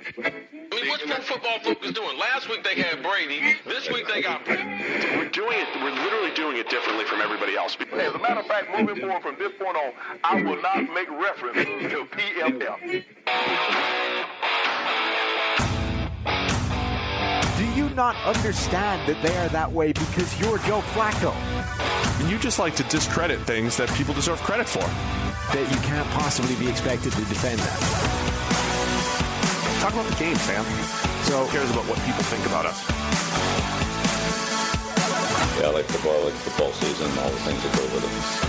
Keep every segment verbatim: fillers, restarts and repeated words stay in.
I mean, what's Pro Football Focus doing? Last week they had Brady. This week they got Brady. We're doing it. We're literally doing it differently from everybody else. Hey, as a matter of fact, moving forward from this point on, I will not make reference to P F F. Do you not understand that they are that way because you're Joe Flacco? And you just like to discredit things that people deserve credit for. That you can't possibly be expected to defend that. Talk about the game, Sam. So who cares about what people think about us? Yeah, I like football, I like football season, and all the things that go with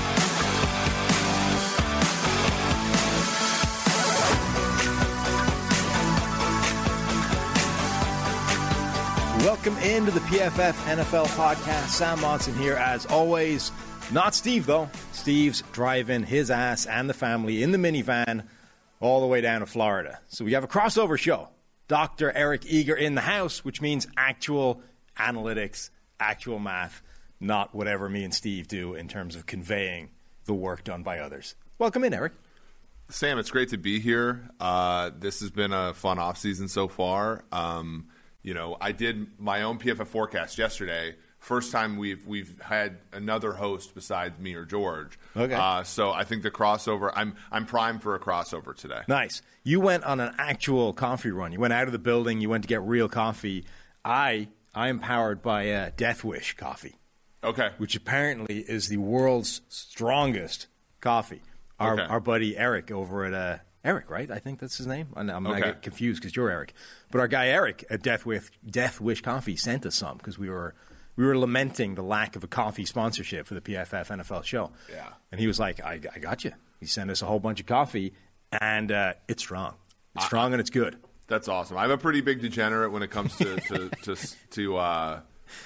it. Welcome into the P F F N F L podcast. Sam Monson here, as always. Not Steve, though. Steve's driving his ass and the family in the minivan all the way down to Florida. So we have a crossover show. Doctor Eric Eager in the house, which means actual analytics, actual math, not whatever me and Steve do in terms of conveying the work done by others. Welcome in, Eric. Sam, it's great to be here. Uh, this has been a fun offseason so far. Um, you know, I did my own P F F forecast yesterday. First time we've we've had another host besides me or George. Okay. Uh, so I think the crossover. I'm I'm primed for a crossover today. Nice. You went on an actual coffee run. You went out of the building. You went to get real coffee. I I am powered by uh, Death Wish coffee. Okay. Which apparently is the world's strongest coffee. Our okay. our buddy Eric over at uh, Eric, right? I think that's his name. I'm okay. I get confused because you're Eric, but our guy Eric at Death Wish Death Wish Coffee sent us some because we were. We were lamenting the lack of a coffee sponsorship for the P F F N F L show. Yeah. And he was like, I, I got you. He sent us a whole bunch of coffee, and uh, it's strong. It's strong uh, and it's good. That's awesome. I'm a pretty big degenerate when it comes to to to, to, uh,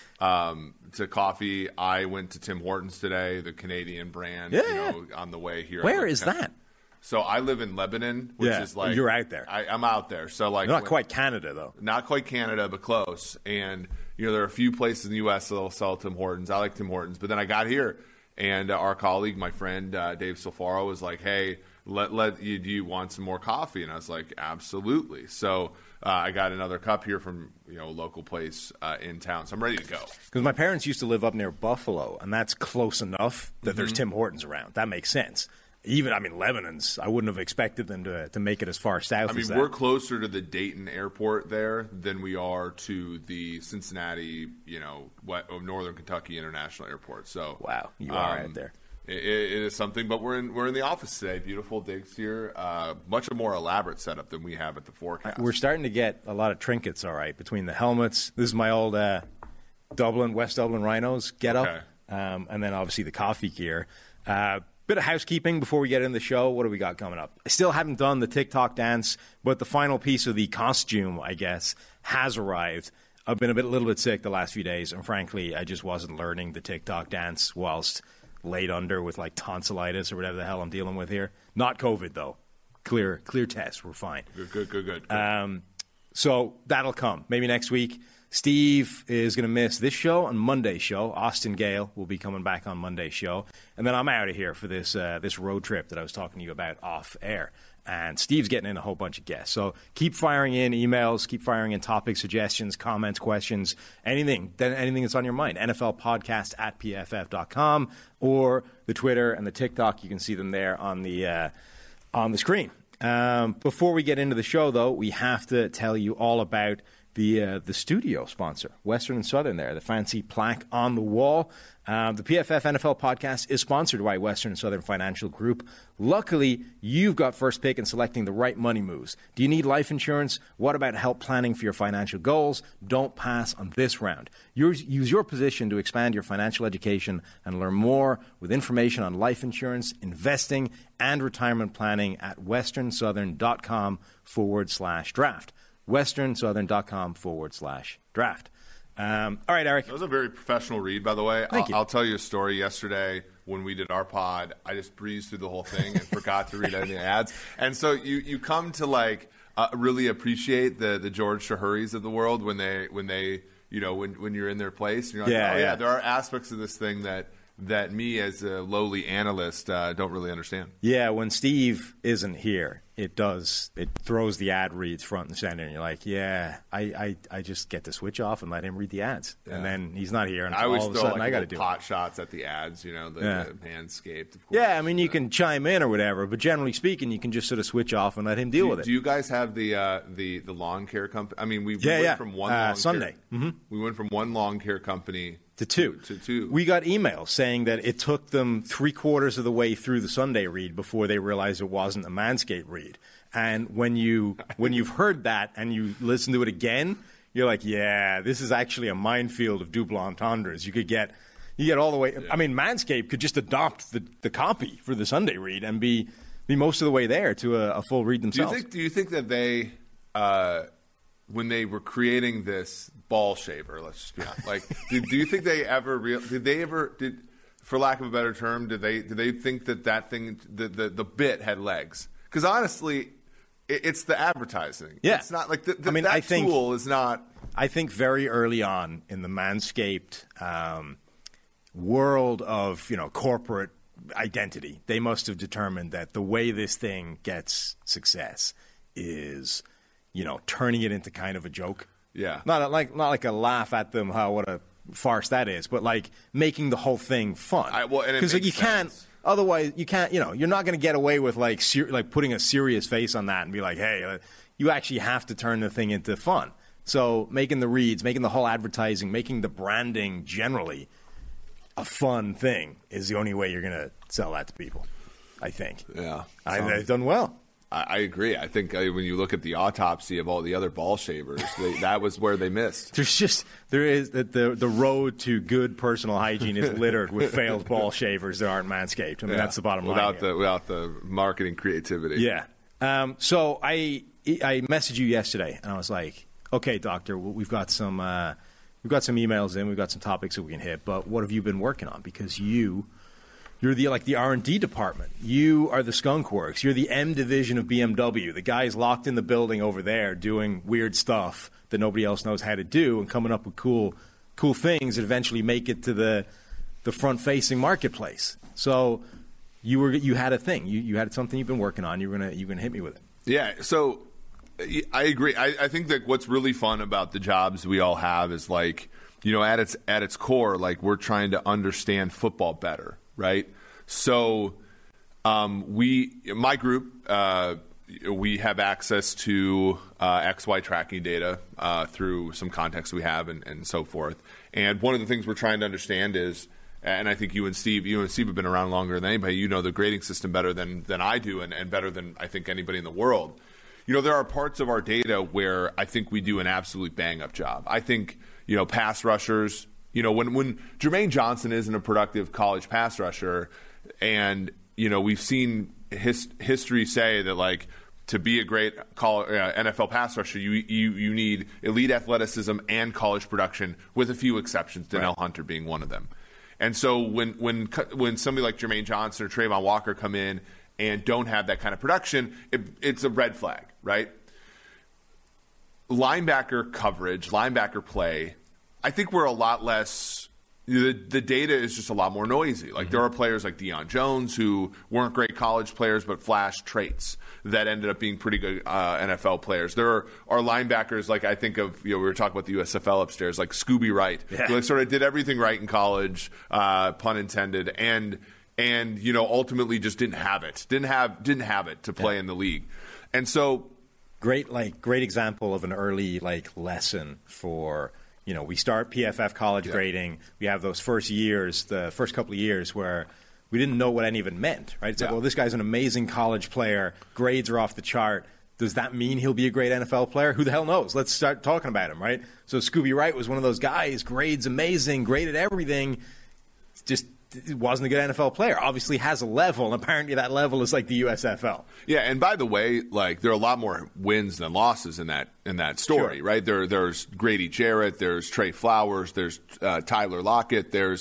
um, to coffee. I went to Tim Hortons today, the Canadian brand, yeah, you yeah. know, on the way here. Where is that? So I live in Lebanon, which yeah. is like you're out there. I, I'm out there. So like not when, quite Canada though. Not quite Canada, but close. And you know there are a few places in the U S that'll sell Tim Hortons. I like Tim Hortons, but then I got here, and uh, our colleague, my friend uh, Dave Silfaro, was like, "Hey, let let you do you want some more coffee?" And I was like, "Absolutely." So uh, I got another cup here from you know a local place uh, in town. So I'm ready to go. Because my parents used to live up near Buffalo, and that's close enough that mm-hmm. there's Tim Hortons around. That makes sense. Even, I mean, Lebanon's, I wouldn't have expected them to to make it as far south I mean, as that. we're closer to the Dayton airport there than we are to the Cincinnati, you know, what, Northern Kentucky International Airport. So wow, you are um, out there. It, it is something, but we're in we're in the office today. Beautiful digs here. Uh, much more elaborate setup than we have at the forecast. We're starting to get a lot of trinkets, all right, between the helmets. This is my old uh, Dublin, West Dublin Rhinos get-up, okay. um, and then obviously the coffee gear. Uh, Bit of housekeeping before we get into the show. What do we got coming up? I still haven't done the TikTok dance, but the final piece of the costume, I guess, has arrived. I've been a bit, a little bit sick the last few days, and frankly, I just wasn't learning the TikTok dance whilst laid under with like tonsillitis or whatever the hell I'm dealing with here. Not COVID though. Clear, clear test. We're fine. Good, good, good, good. Um, so that'll come maybe next week. Steve is going to miss this show on Monday's show. Austin Gale will be coming back on Monday's show. And then I'm out of here for this uh, this road trip that I was talking to you about off air. And Steve's getting in a whole bunch of guests. So keep firing in emails, keep firing in topic suggestions, comments, questions, anything, anything that's on your mind. N F L podcast at P F F dot com or the Twitter and the TikTok. You can see them there on the, uh, on the screen. Um, before we get into the show, though, we have to tell you all about the uh, the studio sponsor, Western and Southern there, the fancy plaque on the wall. Uh, the P F F N F L podcast is sponsored by Western and Southern Financial Group. Luckily, you've got first pick in selecting the right money moves. Do you need life insurance? What about help planning for your financial goals? Don't pass on this round. Use, use your position to expand your financial education and learn more with information on life insurance, investing, and retirement planning at westernsouthern.com forward slash draft. westernsouthern.com forward slash draft. Um, all right, Eric. That was a very professional read, by the way. Thank I'll, you. I'll tell you a story. Yesterday, when we did our pod, I just breezed through the whole thing and forgot to read any of the ads. And so you, you come to like uh, really appreciate the the George Shahuris of the world when they when they you know when when you're in their place. And you're like, Yeah, oh yeah. yeah. there are aspects of this thing that that me as a lowly analyst uh, don't really understand. Yeah, when Steve isn't here, it does. It throws the ad reads front and center, and you're like, yeah, I, I, I just get the switch off and let him read the ads. Yeah. And then he's not here, and I all always of a throw sudden like I got to do pot it. shots at the ads, you know, the, Yeah. the Manscaped. Of course. Yeah, I mean, you Uh, can chime in or whatever, but generally speaking, you can just sort of switch off and let him deal do, with it. Do you guys have the uh, the the lawn care company? I mean, we, we Yeah, went yeah. from one Uh, lawn Sunday. Care, mm-hmm. We went from one lawn care company to two. To, to two. We got emails saying that it took them three quarters of the way through the Sunday read before they realized it wasn't a Manscaped read. And when you when you've heard that and you listen to it again, you're like, yeah, this is actually a minefield of double entendres. You could get you get all the way. Yeah. I mean, Manscaped could just adopt the, the copy for the Sunday read and be be most of the way there to a, a full read themselves. Do you think? Do you think that they, uh, when they were creating this ball shaver, let's just be honest, like, did, do you think they ever real? Did they ever did, for lack of a better term, did they did they think that that thing, the the, the bit had legs? Because honestly, it, it's the advertising. Yeah, it's not like the, the, I mean, that I think, tool is not. I think very early on in the Manscaped um, world of, you know, corporate identity, they must have determined that the way this thing gets success is, you know, turning it into kind of a joke. Yeah. Not like not like a laugh at them, how what a farce that is, but like making the whole thing fun. I, well, because like, you can't. Otherwise, you can't. You know, you're not going to get away with like ser- like putting a serious face on that and be like, hey, uh, you actually have to turn the thing into fun. So making the reads, making the whole advertising, making the branding generally a fun thing is the only way you're going to sell that to people, I think. Yeah. I, So- they've done well. I, I agree. I think uh, when you look at the autopsy of all the other ball shavers, they, that was where they missed. There's just there is the, the the road to good personal hygiene is littered with failed ball shavers that aren't Manscaped. I mean, Yeah. that's the bottom without line. The, without the marketing creativity. Yeah. Um, so I I messaged you yesterday, and I was like, okay, doctor, we've got some uh, we've got some emails in, we've got some topics that we can hit, but what have you been working on? Because you. You're the like the R and D department. You are the skunk works. You're the M division of B M W. The guy's locked in the building over there doing weird stuff that nobody else knows how to do and coming up with cool cool things that eventually make it to the the front-facing marketplace. So you were you had a thing. You you had something you've been working on. You were gonna you were gonna hit me with it. Yeah, so I agree. I, I think that what's really fun about the jobs we all have is like, you know, at its at its core, like we're trying to understand football better. Right, so um, we, my group, uh, we have access to uh, X Y tracking data uh, through some context we have, and, and so forth. And one of the things we're trying to understand is, and I think you and Steve, you and Steve have been around longer than anybody. You know the grading system better than than I do, and, and better than I think anybody in the world. You know, there are parts of our data where I think we do an absolute bang up job. I think, you know, pass rushers. You know, when, when Jermaine Johnson isn't a productive college pass rusher, and, you know, we've seen his, history say that, like, to be a great college, uh, N F L pass rusher, you, you you need elite athleticism and college production, with a few exceptions, Donnell right. Hunter being one of them. And so when, when, when somebody like Jermaine Johnson or Trayvon Walker come in and don't have that kind of production, it, it's a red flag, right? Linebacker coverage, linebacker play, I think we're a lot less the, – the data is just a lot more noisy. Like, mm-hmm. there are players like Deion Jones who weren't great college players but flashed traits that ended up being pretty good uh, N F L players. There are, are linebackers like I think of – you know, we were talking about the U S F L upstairs, like Scooby Wright, yeah. who like, sort of did everything right in college, uh, pun intended, and, and, you know, ultimately just didn't have it. Didn't have, didn't have it to play yeah. in the league. And so – Great, like, great example of an early, like, lesson for – you know, we start P F F college yeah. grading. We have those first years, the first couple of years where we didn't know what any of it meant, right? It's yeah. like, well, this guy's an amazing college player. Grades are off the chart. Does that mean he'll be a great N F L player? Who the hell knows? Let's start talking about him, right? So Scooby Wright was one of those guys, grades amazing, great at everything, just wasn't a good N F L player. Obviously has a level, and apparently that level is like the U S F L. Yeah, and by the way, like there are a lot more wins than losses in that in that story, sure. right? There, there's Grady Jarrett, there's Trey Flowers, there's uh, Tyler Lockett, there's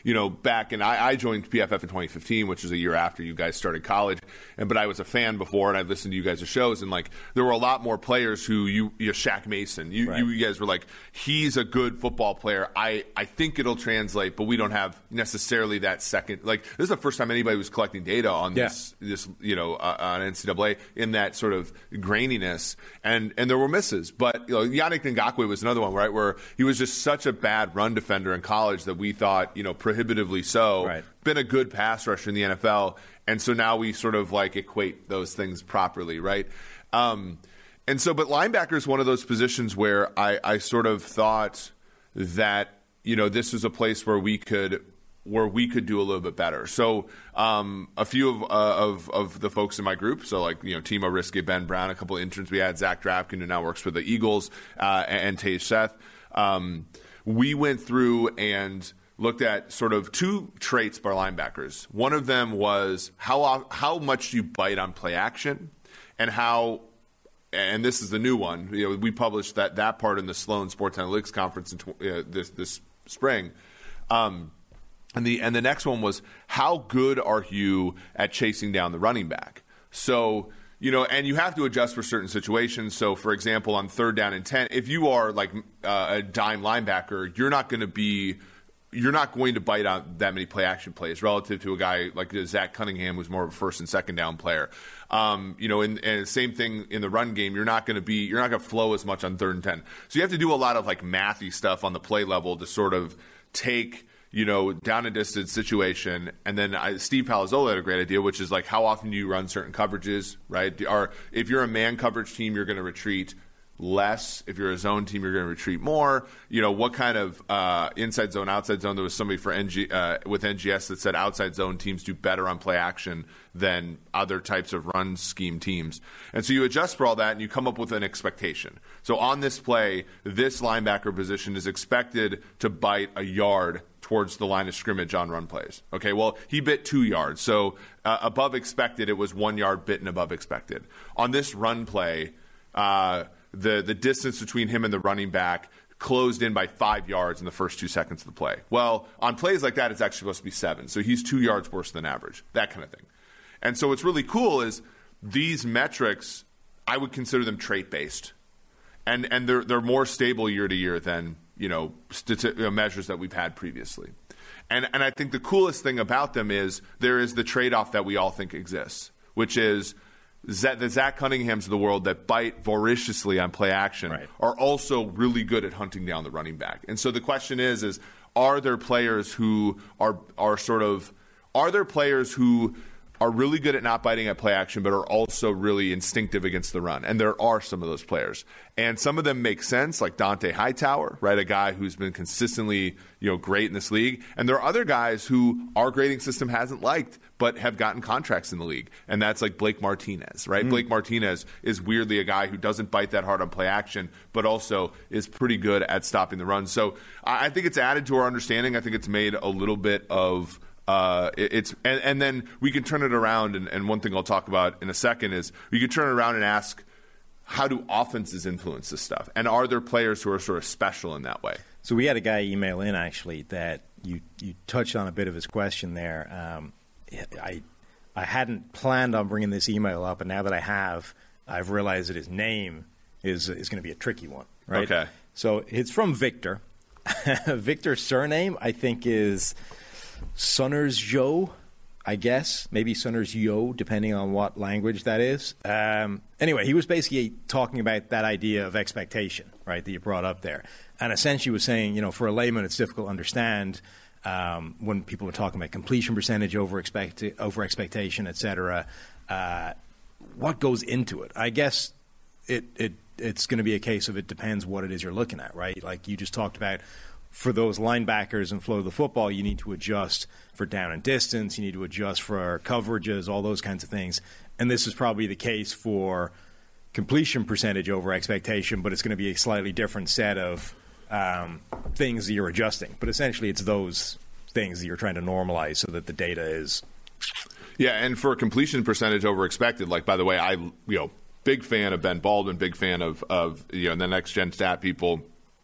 you know, back in I, I joined P F F in twenty fifteen, which was a year after you guys started college, and but I was a fan before, and I listened to you guys' shows, and like there were a lot more players who you, you know, Shaq Mason, you, right. you you guys were like, he's a good football player. I I think it'll translate, but we don't have necessarily that second. Like this is the first time anybody was collecting data on yeah. this this you know uh, on N C double A in that sort of graininess, and and there were misses, but you know, Yannick Ngakoue was another one, right, where he was just such a bad run defender in college that we thought, you know, prohibitively so. Right. Been a good pass rusher in the N F L, and so now we sort of like equate those things properly, right? Um, and so, but linebacker is one of those positions where I, I sort of thought that, you know, this was a place where we could where we could do a little bit better. So um, a few of, uh, of of the folks in my group, so like, you know, Timo Riske, Ben Brown, a couple of interns we had, Zach Drapkin, who now works for the Eagles, uh, and, and Tage Seth. Um, we went through and looked at sort of two traits by linebackers. One of them was how how much do you bite on play action, and how, and this is the new one. You know, we published that that part in the Sloan Sports Analytics Conference in tw- uh, this this spring. Um, and the and the next one was how good are you at chasing down the running back? So, you know, and you have to adjust for certain situations. So, for example, on third down and ten, if you are like uh, a dime linebacker, you're not going to be, you're not going to bite on that many play action plays relative to a guy like Zach Cunningham, who's more of a first and second down player. Um, you know, and, and same thing in the run game. You're not going to be, you're not going to flow as much on third and ten. So you have to do a lot of like mathy stuff on the play level to sort of take, you know, down a distance situation. And then I, Steve Palazzolo had a great idea, which is like, how often do you run certain coverages, right? Or if you're a man coverage team, you're going to retreat less. If you're a zone team, you're going to retreat more. You know, what kind of uh, inside zone, outside zone? There was somebody for N G, uh, with N G S that said outside zone teams do better on play action than other types of run scheme teams. And so you adjust for all that and you come up with an expectation. So on this play, this linebacker position is expected to bite a yard towards the line of scrimmage on run plays. Okay, well, he bit two yards. So uh, above expected, it was one yard bitten above expected. On this run play, uh, the, the distance between him and the running back closed in by five yards in the first two seconds of the play. Well, on plays like that, it's actually supposed to be seven. So he's two yards worse than average, that kind of thing. And so what's really cool is these metrics, I would consider them trait-based. And and they're they're more stable year to year than, you know, stati- you know, measures that we've had previously. And and I think the coolest thing about them is there is the trade-off that we all think exists, which is Z- the Zach Cunninghams of the world that bite voraciously on play action right. are also really good at hunting down the running back. And so the question is, is are there players who are are sort of are there players who are really good at not biting at play action, but are also really instinctive against the run? And there are some of those players. And some of them make sense, like Dante Hightower, right? A guy who's been consistently, you know, great in this league. And there are other guys who our grading system hasn't liked, but have gotten contracts in the league. And that's like Blake Martinez, right? Mm. Blake Martinez is weirdly a guy who doesn't bite that hard on play action, but also is pretty good at stopping the run. So I think it's added to our understanding. I think it's made a little bit of Uh, it, it's and, and then we can turn it around, and, and one thing I'll talk about in a second is we can turn it around and ask, how do offenses influence this stuff? And are there players who are sort of special in that way? So we had a guy email in, actually, that you, you touched on a bit of his question there. Um, I I hadn't planned on bringing this email up, and now that I have, I've realized that his name is is going to be a tricky one, right? Okay. So it's from Victor. Victor's surname, I think, is Sunners Joe, I guess. Maybe Sunners Yo, depending on what language that is. Um, anyway, he was basically talking about that idea of expectation, right, that you brought up there. And essentially was saying, you know, for a layman, it's difficult to understand um, when people are talking about completion percentage, over, expect- over expectation, et cetera. Uh, what goes into it? I guess it, it it's going to be a case of it depends what it is you're looking at, right? Like you just talked about, for those linebackers and flow of the football, you need to adjust for down and distance. You need to adjust for coverages, all those kinds of things. And this is probably the case for completion percentage over expectation, but it's going to be a slightly different set of um, things that you're adjusting. But essentially, it's those things that you're trying to normalize so that the data is. Yeah, and for completion percentage over expected, like, by the way, I, you know, big fan of Ben Baldwin, big fan of, of you know, the next gen stat people.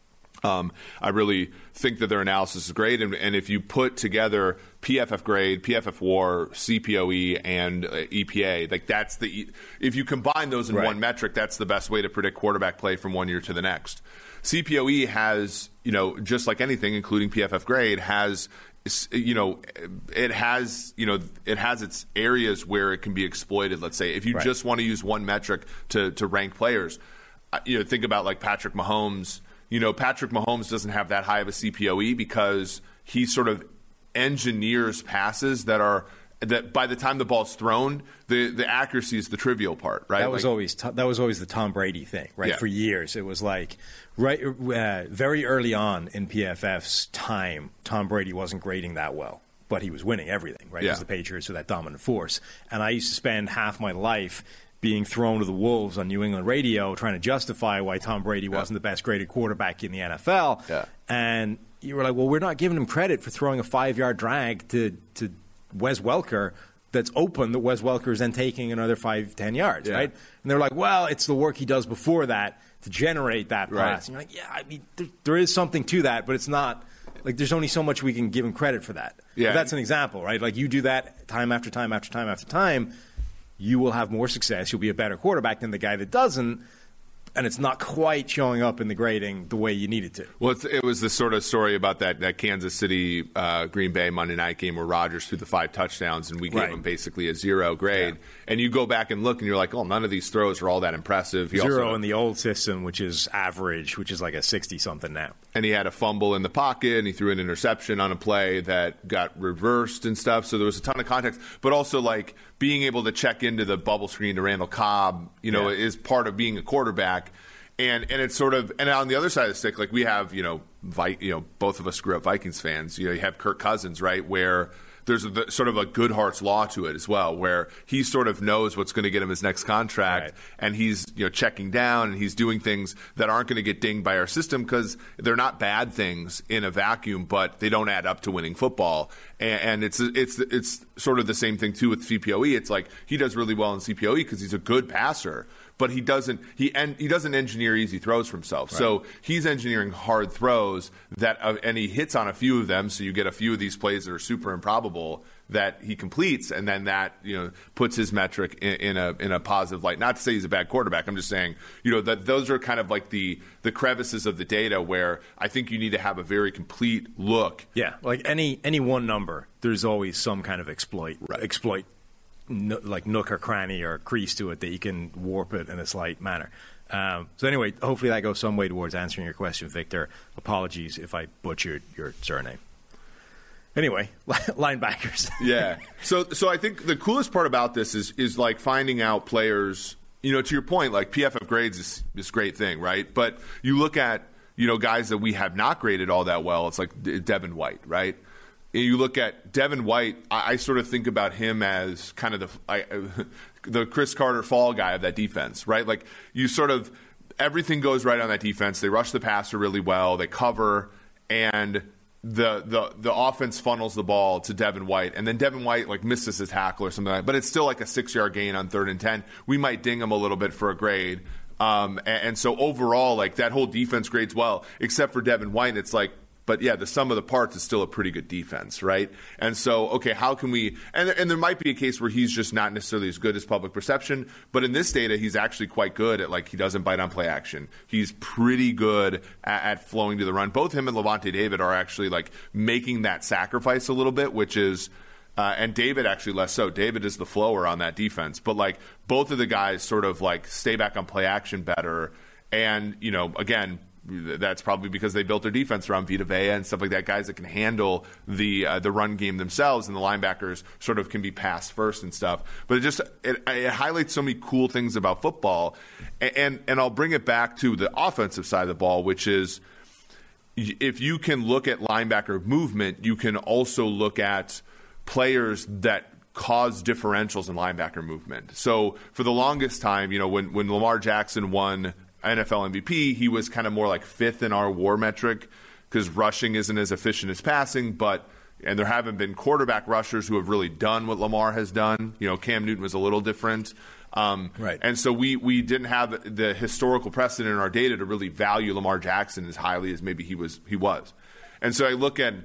Um, I really think that their analysis is great, and, and if you put together P F F grade, P F F W A R, C P O E, and uh, E P A, like that's the if you combine those in right. one metric, that's the best way to predict quarterback play from one year to the next. C P O E has, you know, just like anything, including P F F grade, has you know, it has, you know, it has its areas where it can be exploited. Let's say if you right. just want to use one metric to to rank players, you know, think about like Patrick Mahomes. You know, Patrick Mahomes doesn't have that high of a C P O E because he sort of engineers passes that are that by the time the ball's thrown, the, the accuracy is the trivial part, right? That was like, always that was always the Tom Brady thing, right? Yeah. For years, it was like right uh, very early on in P F F's time, Tom Brady wasn't grading that well, but he was winning everything, right? Because yeah. the Patriots were that dominant force, and I used to spend half my life being thrown to the wolves on New England radio trying to justify why Tom Brady yeah. wasn't the best graded quarterback in the N F L. Yeah. And you were like, well, we're not giving him credit for throwing a five-yard drag to, to Wes Welker that's open that Wes Welker is then taking another five, ten yards, yeah. right? And they're like, well, it's the work he does before that to generate that pass. Right. And you're like, yeah, I mean, there, there is something to that, but it's not – like there's only so much we can give him credit for that. Yeah. But that's an example, right? Like you do that time after time after time after time – you will have more success. You'll be a better quarterback than the guy that doesn't, and it's not quite showing up in the grading the way you need it to. Well, it's, it was the sort of story about that, that Kansas City uh, Green Bay Monday night game where Rodgers threw the five touchdowns, and we gave right. him basically a zero grade. Yeah. And you go back and look, and you're like, oh, none of these throws are all that impressive. He Zero also, in the old system, which is average, which is like a sixty-something now. And he had a fumble in the pocket, and he threw an interception on a play that got reversed and stuff. So there was a ton of context. But also, like, being able to check into the bubble screen to Randall Cobb, you know, yeah. is part of being a quarterback. And and it's sort of and on the other side of the stick, like we have, you know, Vi- you know, both of us grew up Vikings fans. You know, you have Kirk Cousins, right, where there's a, the, sort of a Goodhart's law to it as well, where he sort of knows what's going to get him his next contract, right. and he's you know checking down and he's doing things that aren't going to get dinged by our system because they're not bad things in a vacuum, but they don't add up to winning football. And, and it's it's it's sort of the same thing too with C P O E. It's like he does really well in C P O E because he's a good passer. But he doesn't he en- he doesn't engineer easy throws for himself. Right. So he's engineering hard throws that uh, and he hits on a few of them. So you get a few of these plays that are super improbable that he completes, and then that you know puts his metric in, in a in a positive light. Not to say he's a bad quarterback. I'm just saying you know that those are kind of like the the crevices of the data where I think you need to have a very complete look. Yeah, like any any one number, there's always some kind of exploit right. exploit. No, like nook or cranny or crease to it that you can warp it in a slight manner. Um, so anyway, hopefully that goes some way towards answering your question, Victor. Apologies if I butchered your surname. Anyway, linebackers. yeah. So so I think the coolest part about this is is like finding out players, you know, to your point, like P F F grades is this great thing, right? But you look at, you know, guys that we have not graded all that well, it's like Devin White, right? You look at Devin White, I, I sort of think about him as kind of the I, the Chris Carter fall guy of that defense, right? Like you sort of everything goes right on that defense. They rush the passer really well, they cover, and the the the offense funnels the ball to Devin White, and then Devin White like misses a tackle or something like that. But it's still like a six yard gain on third and ten. We might ding him a little bit for a grade. Um, and, and so overall, like that whole defense grades well, except for Devin White. It's like. But, yeah, the sum of the parts is still a pretty good defense, right? And so, okay, how can we – and and there might be a case where he's just not necessarily as good as public perception, but in this data, he's actually quite good at, like, he doesn't bite on play action. He's pretty good at, at flowing to the run. Both him and Levante David are actually, like, making that sacrifice a little bit, which is uh, – and David actually less so. David is the flower on that defense. But, like, both of the guys sort of, like, stay back on play action better. And, you know, again – that's probably because they built their defense around Vita Vea and stuff like that, guys that can handle the uh, the run game themselves, and the linebackers sort of can be passed first and stuff. But it just it, it highlights so many cool things about football, and, and and I'll bring it back to the offensive side of the ball, which is if you can look at linebacker movement, you can also look at players that cause differentials in linebacker movement. So for the longest time, you know, when when Lamar Jackson won N F L M V P, he was kind of more like fifth in our WAR metric because rushing isn't as efficient as passing, but and there haven't been quarterback rushers who have really done what Lamar has done. You know, Cam Newton was a little different. Um, right. And so we, we didn't have the historical precedent in our data to really value Lamar Jackson as highly as maybe he was. He was. And so I look at,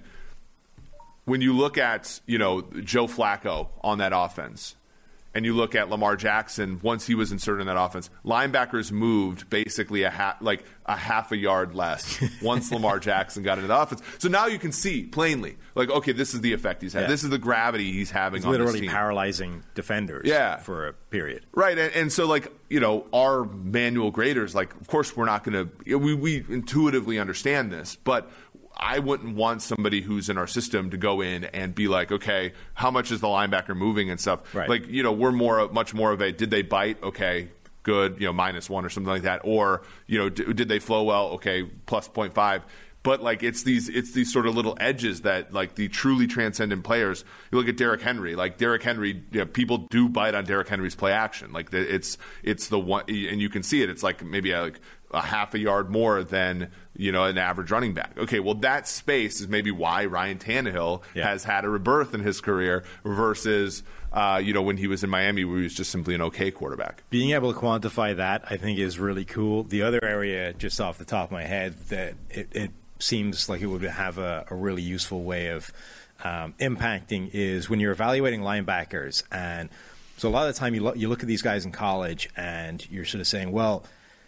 when you look at, you know, Joe Flacco on that offense, and you look at Lamar Jackson once he was inserted in that offense, linebackers moved basically a half, like a half a yard less once Lamar Jackson got into the offense. So now you can see plainly, like, okay, this is the effect he's had. Yeah. This is the gravity he's having he's on this team. Literally paralyzing defenders yeah. for a period. Right, and, and so, like, you know, our manual graders, like, of course we're not going to, we, we intuitively understand this, but I wouldn't want somebody who's in our system to go in and be like, okay, how much is the linebacker moving and stuff? Right. Like, you know, we're more, much more of a, did they bite? Okay, good, you know, minus one or something like that. Or, you know, d- did they flow well? Okay, plus zero point five. But, like, it's these it's these sort of little edges that, like, the truly transcendent players, you look at Derrick Henry. Like, Derrick Henry, you know, people do bite on Derrick Henry's play action. Like, the, it's it's the one, and you can see it. It's like maybe a, like a half a yard more than, you know, an average running back. Okay, well, that space is maybe why Ryan Tannehill yeah. has had a rebirth in his career versus, uh, you know, when he was in Miami where he was just simply an okay quarterback. Being able to quantify that, I think, is really cool. The other area, just off the top of my head, that it, it seems like it would have a, a really useful way of um, impacting is when you're evaluating linebackers. And so a lot of the time you, lo- you look at these guys in college and you're sort of saying, well,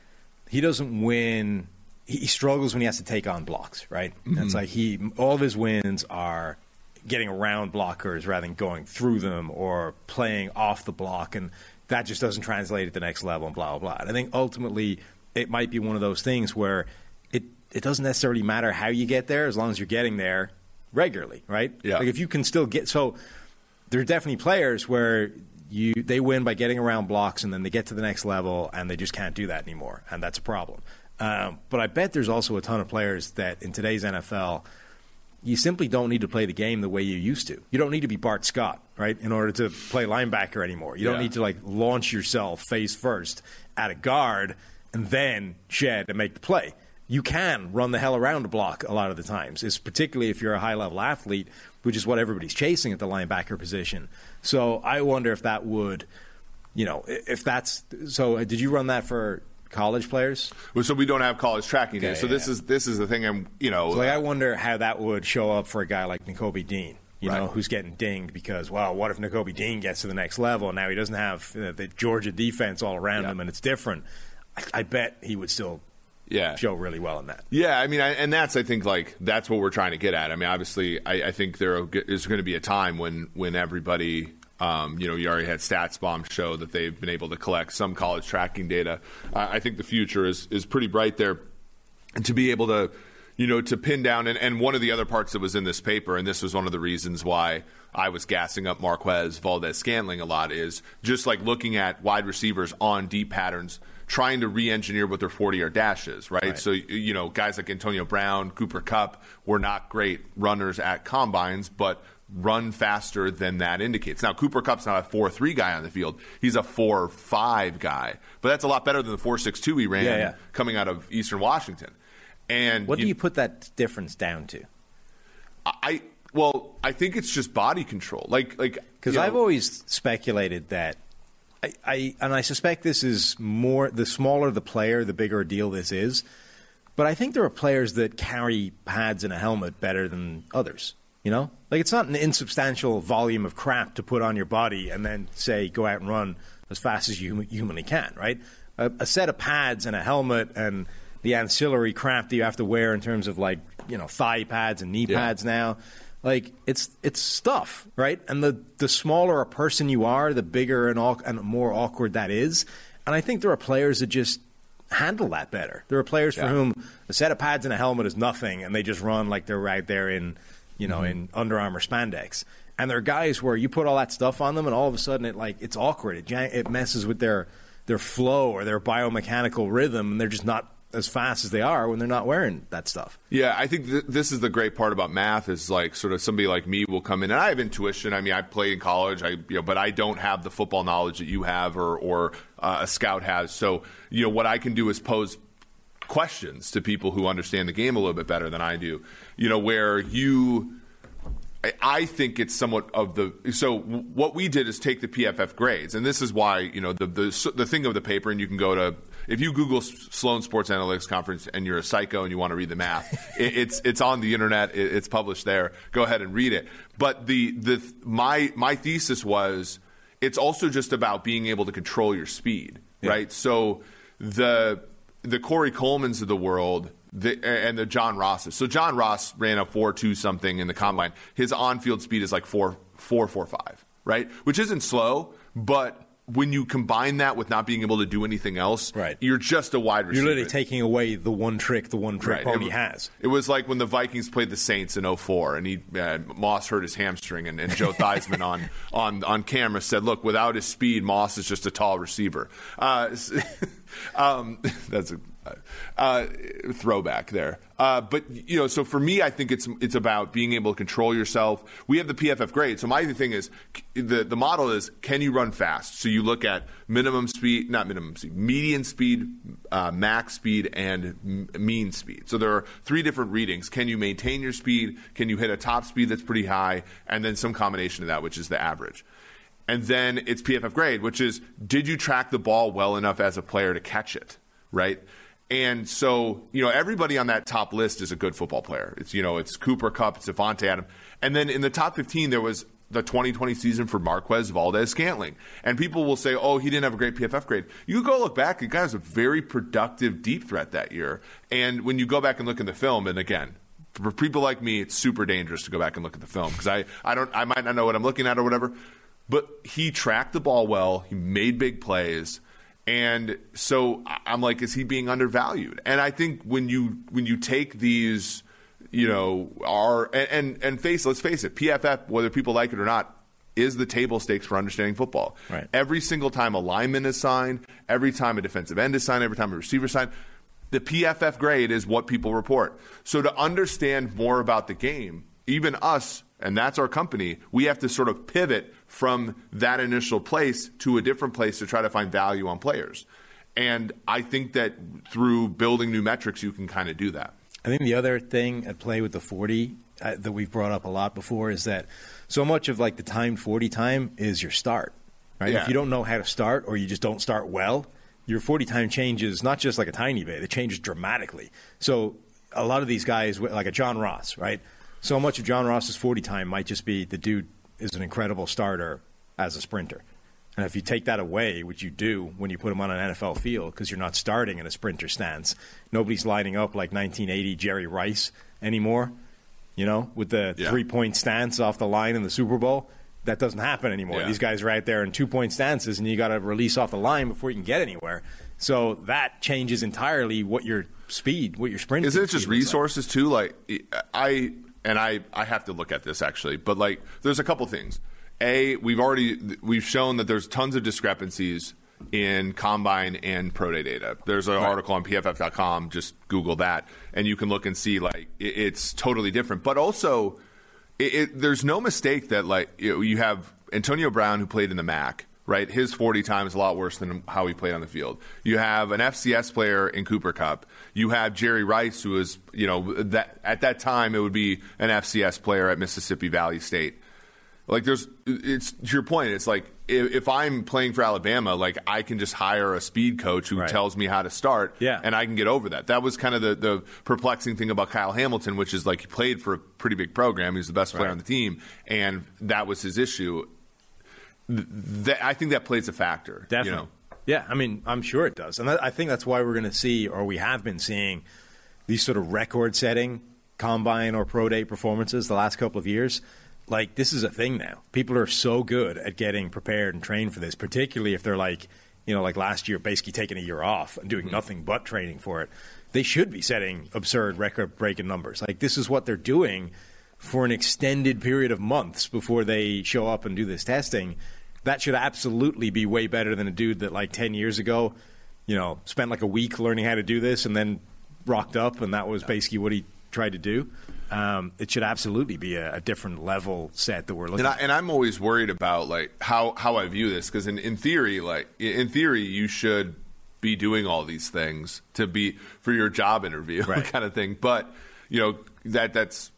he doesn't win. He struggles when he has to take on blocks, right? Mm-hmm. It's like he, all of his wins are getting around blockers rather than going through them or playing off the block, and that just doesn't translate at the next level and blah, blah, blah. And I think ultimately it might be one of those things where it, it doesn't necessarily matter how you get there as long as you're getting there regularly, right? Yeah. Like if you can still get – so there are definitely players where – You, they win by getting around blocks, and then they get to the next level, and they just can't do that anymore, and that's a problem. Um, but I bet there's also a ton of players that in today's N F L, you simply don't need to play the game the way you used to. You don't need to be Bart Scott, right, in order to play linebacker anymore. You don't yeah. need to, like, launch yourself face first at a guard and then shed and make the play. You can run the hell around a block a lot of the times, it's particularly if you're a high-level athlete, which is what everybody's chasing at the linebacker position. So I wonder if that would, you know, if that's – so did you run that for college players? Well, so we don't have college tracking data. Okay, so yeah. this is this is the thing I'm, you know. So like I wonder how that would show up for a guy like Nakobe Dean, you right. know, who's getting dinged because, well, what if Nakobe Dean gets to the next level and now he doesn't have uh, the Georgia defense all around yeah. him and it's different? I, I bet he would still – Yeah. show really well in that. Yeah, I mean, I, and that's, I think, like, that's what we're trying to get at. I mean, obviously, I, I think there is going to be a time when, when everybody, um, you know, you already had StatsBomb show that they've been able to collect some college tracking data. Uh, I think the future is, is pretty bright there. And to be able to, you know, to pin down, and, and one of the other parts that was in this paper, and this was one of the reasons why I was gassing up Marquez Valdez-Scantling a lot, is just like looking at wide receivers on deep patterns, trying to re-engineer what their forty-yard dash is, right? right? So, you know, guys like Antonio Brown, Cooper Kupp were not great runners at combines, but run faster than that indicates. Now, Cooper Kupp's not a four three guy on the field. He's a four five guy. But that's a lot better than the four six two he ran yeah, yeah. coming out of Eastern Washington. And what you, do you put that difference down to? I Well, I think it's just body control. Like, like Because I've always speculated that I, I and I suspect this is more the smaller the player, the bigger a deal this is. But I think there are players that carry pads and a helmet better than others. You know, like it's not an insubstantial volume of crap to put on your body and then say go out and run as fast as you humanly can. Right? A, a set of pads and a helmet and the ancillary crap that you have to wear in terms of like you know thigh pads and knee yeah. pads now. Like it's it's stuff, right? And the, the smaller a person you are, the bigger and, all, and more awkward that is. And I think there are players that just handle that better. There are players yeah. for whom a set of pads and a helmet is nothing, and they just run like they're right there in, you know, mm-hmm. in Under Armour spandex. And there are guys where you put all that stuff on them, and all of a sudden it like it's awkward. It it messes with their their flow or their biomechanical rhythm, and they're just not as fast as they are when they're not wearing that stuff. Yeah, I think th- this is the great part about math is like sort of somebody like me will come in, and I have intuition. I mean, I played in college, I you know, but I don't have the football knowledge that you have or, or uh, a scout has. So, you know, what I can do is pose questions to people who understand the game a little bit better than I do. You know, where you I, I think it's somewhat of the so what we did is take the P F F grades, and this is why you know the the the thing of the paper, and you can go to. If you Google Sloan Sports Analytics Conference and you're a psycho and you want to read the math, it, it's it's on the internet. It, it's published there. Go ahead and read it. But the the my my thesis was it's also just about being able to control your speed, yeah. right? So the the Corey Colemans of the world the, and the John Rosses. So John Ross ran a four two something in the combine. His on-field speed is like four four four five, right? Which isn't slow, but when you combine that with not being able to do anything else, right. you're just a wide receiver. You're literally taking away the one trick the one trick right. pony it, has. It was like when the Vikings played the Saints in oh four, and he uh, Moss hurt his hamstring, and, and Joe Theismann on, on, on camera said, look, without his speed, Moss is just a tall receiver. Uh, um, that's a uh, throwback there. Uh, but, you know, so for me, I think it's it's about being able to control yourself. We have the P F F grade. So my thing is, the, the model is, can you run fast? So you look at minimum speed, not minimum speed, median speed, uh, max speed, and m- mean speed. So there are three different readings. Can you maintain your speed? Can you hit a top speed that's pretty high? And then some combination of that, which is the average. And then it's P F F grade, which is, did you track the ball well enough as a player to catch it, right? And so, you know, everybody on that top list is a good football player. It's, you know, it's Cooper Kupp, it's Devontae Adams. And then in the top fifteen, there was the twenty twenty season for Marquez Valdes-Scantling. And people will say, oh, he didn't have a great P F F grade. You go look back, the guy was a very productive deep threat that year. And when you go back and look in the film, and again, for people like me, it's super dangerous to go back and look at the film because I, I don't, I might not know what I'm looking at or whatever. But he tracked the ball well. He made big plays. And so I'm like, is he being undervalued? And I think when you when you take these, you know, are and, and, and face, let's face it, P F F, whether people like it or not, is the table stakes for understanding football. Right. Every single time a lineman is signed, every time a defensive end is signed, every time a receiver is signed, the P F F grade is what people report. So to understand more about the game, even us, and that's our company, we have to sort of pivot from that initial place to a different place to try to find value on players. And I think that through building new metrics, you can kind of do that. I think the other thing at play with the forty uh, that we've brought up a lot before is that so much of like the timed forty time is your start. Right? Yeah. If you don't know how to start or you just don't start well, your forty time changes not just like a tiny bit, it changes dramatically. So a lot of these guys, like a John Ross, right? So much of John Ross's forty time might just be the dude is an incredible starter as a sprinter. And if you take that away, which you do when you put him on an N F L field because you're not starting in a sprinter stance, nobody's lining up like nineteen eighty Jerry Rice anymore, you know, with the yeah. three-point stance off the line in the Super Bowl. That doesn't happen anymore. Yeah. These guys are out there in two-point stances, and you got to release off the line before you can get anywhere. So that changes entirely what your speed, what your sprint Isn't it just speed looks resources, like. too? Like, I... And I, I have to look at this, actually. But, like, there's a couple things. A, we've already we've shown that there's tons of discrepancies in Combine and Pro Day data. There's an right. article on P F F dot com. Just Google that. And you can look and see, like, it, it's totally different. But also, it, it, there's no mistake that, like, you know, you have Antonio Brown, who played in the M A C. Right, his forty time is a lot worse than how he played on the field. You have an F C S player in Cooper Kupp. You have Jerry Rice, who is, you know, that at that time it would be an F C S player at Mississippi Valley State. Like, there's, it's to your point. It's like if, if I'm playing for Alabama, like I can just hire a speed coach who right. tells me how to start, yeah. and I can get over that. That was kind of the, the perplexing thing about Kyle Hamilton, which is like he played for a pretty big program. He was the best player right. on the team, and that was his issue. That, I think that plays a factor. Definitely. You know? Yeah, I mean, I'm sure it does. And that, I think that's why we're going to see, or we have been seeing, these sort of record-setting Combine or Pro Day performances the last couple of years. Like, this is a thing now. People are so good at getting prepared and trained for this, particularly if they're like, you know, like last year, basically taking a year off and doing mm-hmm. nothing but training for it. They should be setting absurd record-breaking numbers. Like, this is what they're doing for an extended period of months before they show up and do this testing. That should absolutely be way better than a dude that like ten years ago, you know, spent like a week learning how to do this and then rocked up, and that was basically what he tried to do. Um, it should absolutely be a, a different level set that we're looking and I, at. And I'm always worried about like how, how I view this because in, in theory, like in theory, you should be doing all these things to be for your job interview right. kind of thing. But, you know, that that's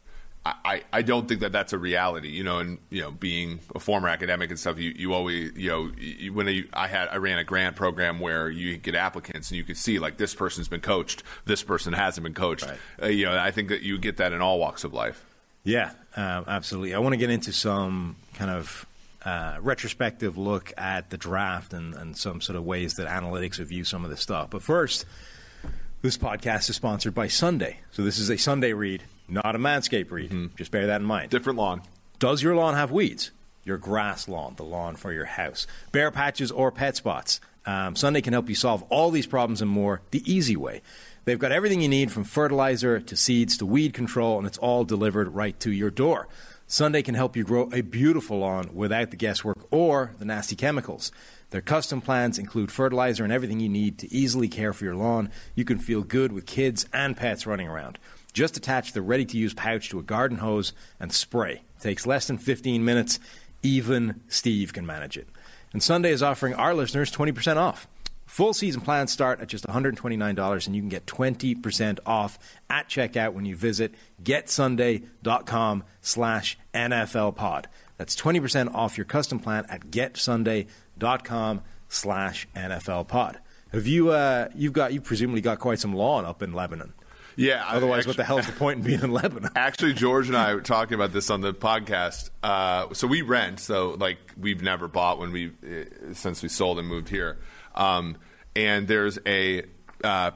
I, I don't think that that's a reality, you know, and, you know, being a former academic and stuff, you, you always, you know, you, when you, I had, I ran a grant program where you get applicants and you could see like this person's been coached, this person hasn't been coached. Right. Uh, you know, I think that you get that in all walks of life. Yeah, um, absolutely. I want to get into some kind of uh, retrospective look at the draft and, and some sort of ways that analytics view some of this stuff. But first, this podcast is sponsored by Sunday. So this is a Sunday read, not a Manscaped read. Mm-hmm. Just bear that in mind. Different lawn. Does your lawn have weeds? Your grass lawn, the lawn for your house. Bare patches or pet spots. Um, Sunday can help you solve all these problems and more the easy way. They've got everything you need from fertilizer to seeds to weed control, and it's all delivered right to your door. Sunday can help you grow a beautiful lawn without the guesswork or the nasty chemicals. Their custom plans include fertilizer and everything you need to easily care for your lawn. You can feel good with kids and pets running around. Just attach the ready-to-use pouch to a garden hose and spray. It takes less than fifteen minutes. Even Steve can manage it. And Sunday is offering our listeners twenty percent off. Full season plans start at just one hundred twenty-nine dollars, and you can get twenty percent off at checkout when you visit getsunday.com slash NFL pod. That's twenty percent off your custom plan at getsunday.com slash NFL pod. Have you, uh, you've got, you presumably got quite some lawn up in Lebanon. Yeah. Otherwise, actually, what the hell is the point in being in Lebanon? Actually, George and I were talking about this on the podcast. Uh, so we rent, so like we've never bought when we, uh, since we sold and moved here. Um, and there's a, uh,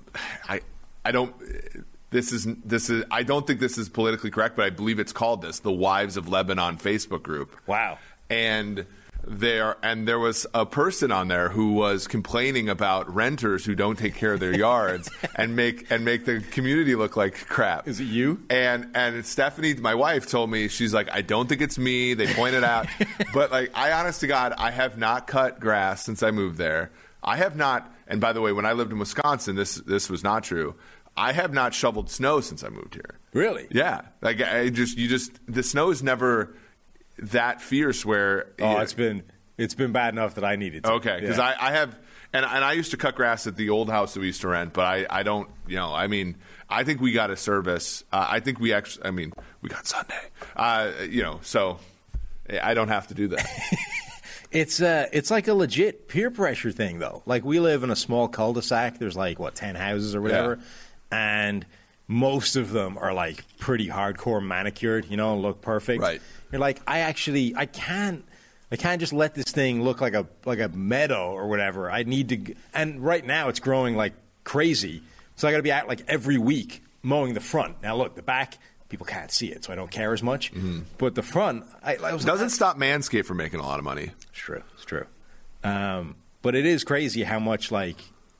I, I don't, this is, this is, I don't think this is politically correct, but I believe it's called this, the Wives of Lebanon Facebook group. Wow. And there, and there was a person on there who was complaining about renters who don't take care of their yards and make, and make the community look like crap. Is it you? And, and Stephanie, my wife, told me, she's like, I don't think it's me. They pointed out, but like, I honest to God, I have not cut grass since I moved there. I have not, and by the way, when I lived in Wisconsin, this this was not true. I have not shoveled snow since I moved here. Really? Yeah. Like I just, you just, the snow is never that fierce where. Oh, you know, it's been it's been bad enough that I needed to. Okay, because yeah. I, I have, and and I used to cut grass at the old house that we used to rent, but I, I don't, you know, I mean, I think we got a service. Uh, I think we actually, I mean, we got Sunday. Uh, you know, so I don't have to do that. It's uh, it's like a legit peer pressure thing, though. Like, we live in a small cul-de-sac. There's, like, what, ten houses or whatever? Yeah. And most of them are, like, pretty hardcore manicured, you know, and look perfect. Right. You're like, I actually, I can't, I can't just let this thing look like a like a meadow or whatever. I need to, and right now it's growing like crazy. So I got to be out, like, every week mowing the front. Now, look, the back, people can't see it, so I don't care as much. Mm-hmm. But the front, I, I was doesn't like, stop Manscaped from making a lot of money. It's true. It's true. Um, but it is crazy how much, like,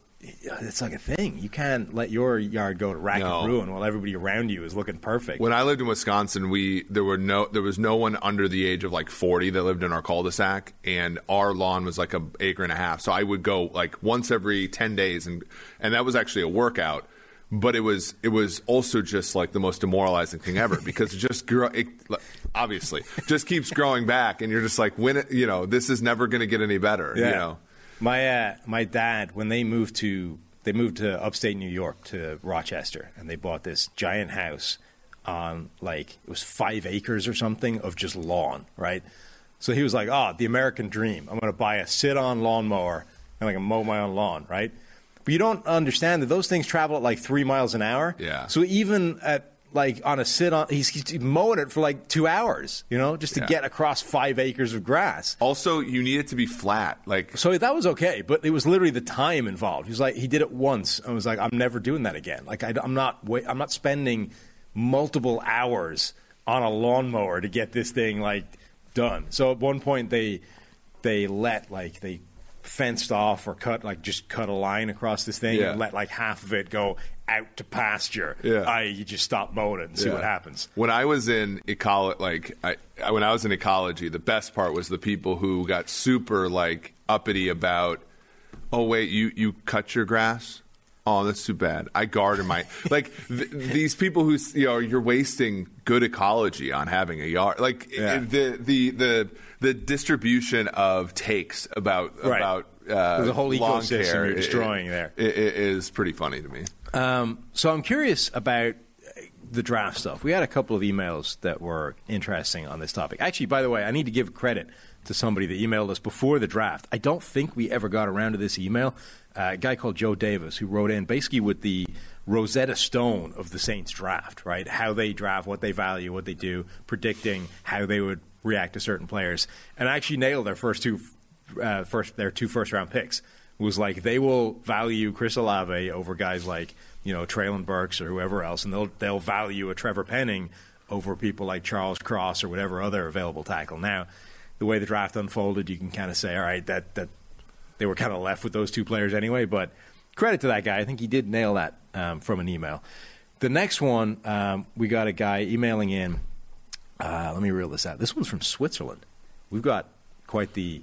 it's like a thing. You can't let your yard go to rack no. and ruin while everybody around you is looking perfect. When I lived in Wisconsin, we there were no there was no one under the age of like forty that lived in our cul-de-sac, and our lawn was like an acre and a half. So I would go like once every ten days, and and that was actually a workout. But it was it was also just like the most demoralizing thing ever, because it just grew, it obviously just keeps growing back, and you're just like, when it, you know, this is never going to get any better. Yeah. You know, my uh, my dad, when they moved to they moved to upstate New York, to Rochester, and they bought this giant house on, like, it was five acres or something of just lawn, right? So he was like, oh, the American dream. I'm going to buy a sit-on lawnmower and I can mow my own lawn, right? But you don't understand that those things travel at like three miles an hour. Yeah. So even at, like, on a sit-on, he's, he's mowing it for like two hours, you know, just to yeah. get across five acres of grass. Also, you need it to be flat. Like, so that was okay, but it was literally the time involved. He was like, he did it once, and was like, I'm never doing that again. Like, I, I'm not, I'm not spending multiple hours on a lawnmower to get this thing, like, done. So at one point, they, they let, like, they fenced off or cut, like, just cut a line across this thing, yeah. and let, like, half of it go out to pasture. Yeah. I, you just stop mowing it and see yeah. what happens. When I was in ecology, like, I, I, when I was in ecology, the best part was the people who got super, like, uppity about, oh, wait, you, you cut your grass? Oh, that's too bad. I garden my like th- these people who, you know, you're wasting good ecology on having a yard. Like yeah. the the the the distribution of takes about right. about uh, there's a whole lawn ecosystem care you're destroying it, there. It, it is pretty funny to me. Um, so I'm curious about the draft stuff, we had a couple of emails that were interesting on this topic. Actually, by the way, I need to give credit to somebody that emailed us before the draft. I don't think we ever got around to this email. Uh, a guy called Joe Davis, who wrote in basically with the Rosetta Stone of the Saints draft, right? How they draft, what they value, what they do, predicting how they would react to certain players, and actually nailed their first two, uh, first their two first round picks. It was like they will value Chris Olave over guys like, you know, Traylon Burks or whoever else, and they'll they'll value a Trevor Penning over people like Charles Cross or whatever other available tackle. Now, the way the draft unfolded, you can kind of say, all right, that that they were kind of left with those two players anyway. But credit to that guy. I think he did nail that um, from an email. The next one, um, we got a guy emailing in. Uh, let me reel this out. This one's from Switzerland. We've got quite the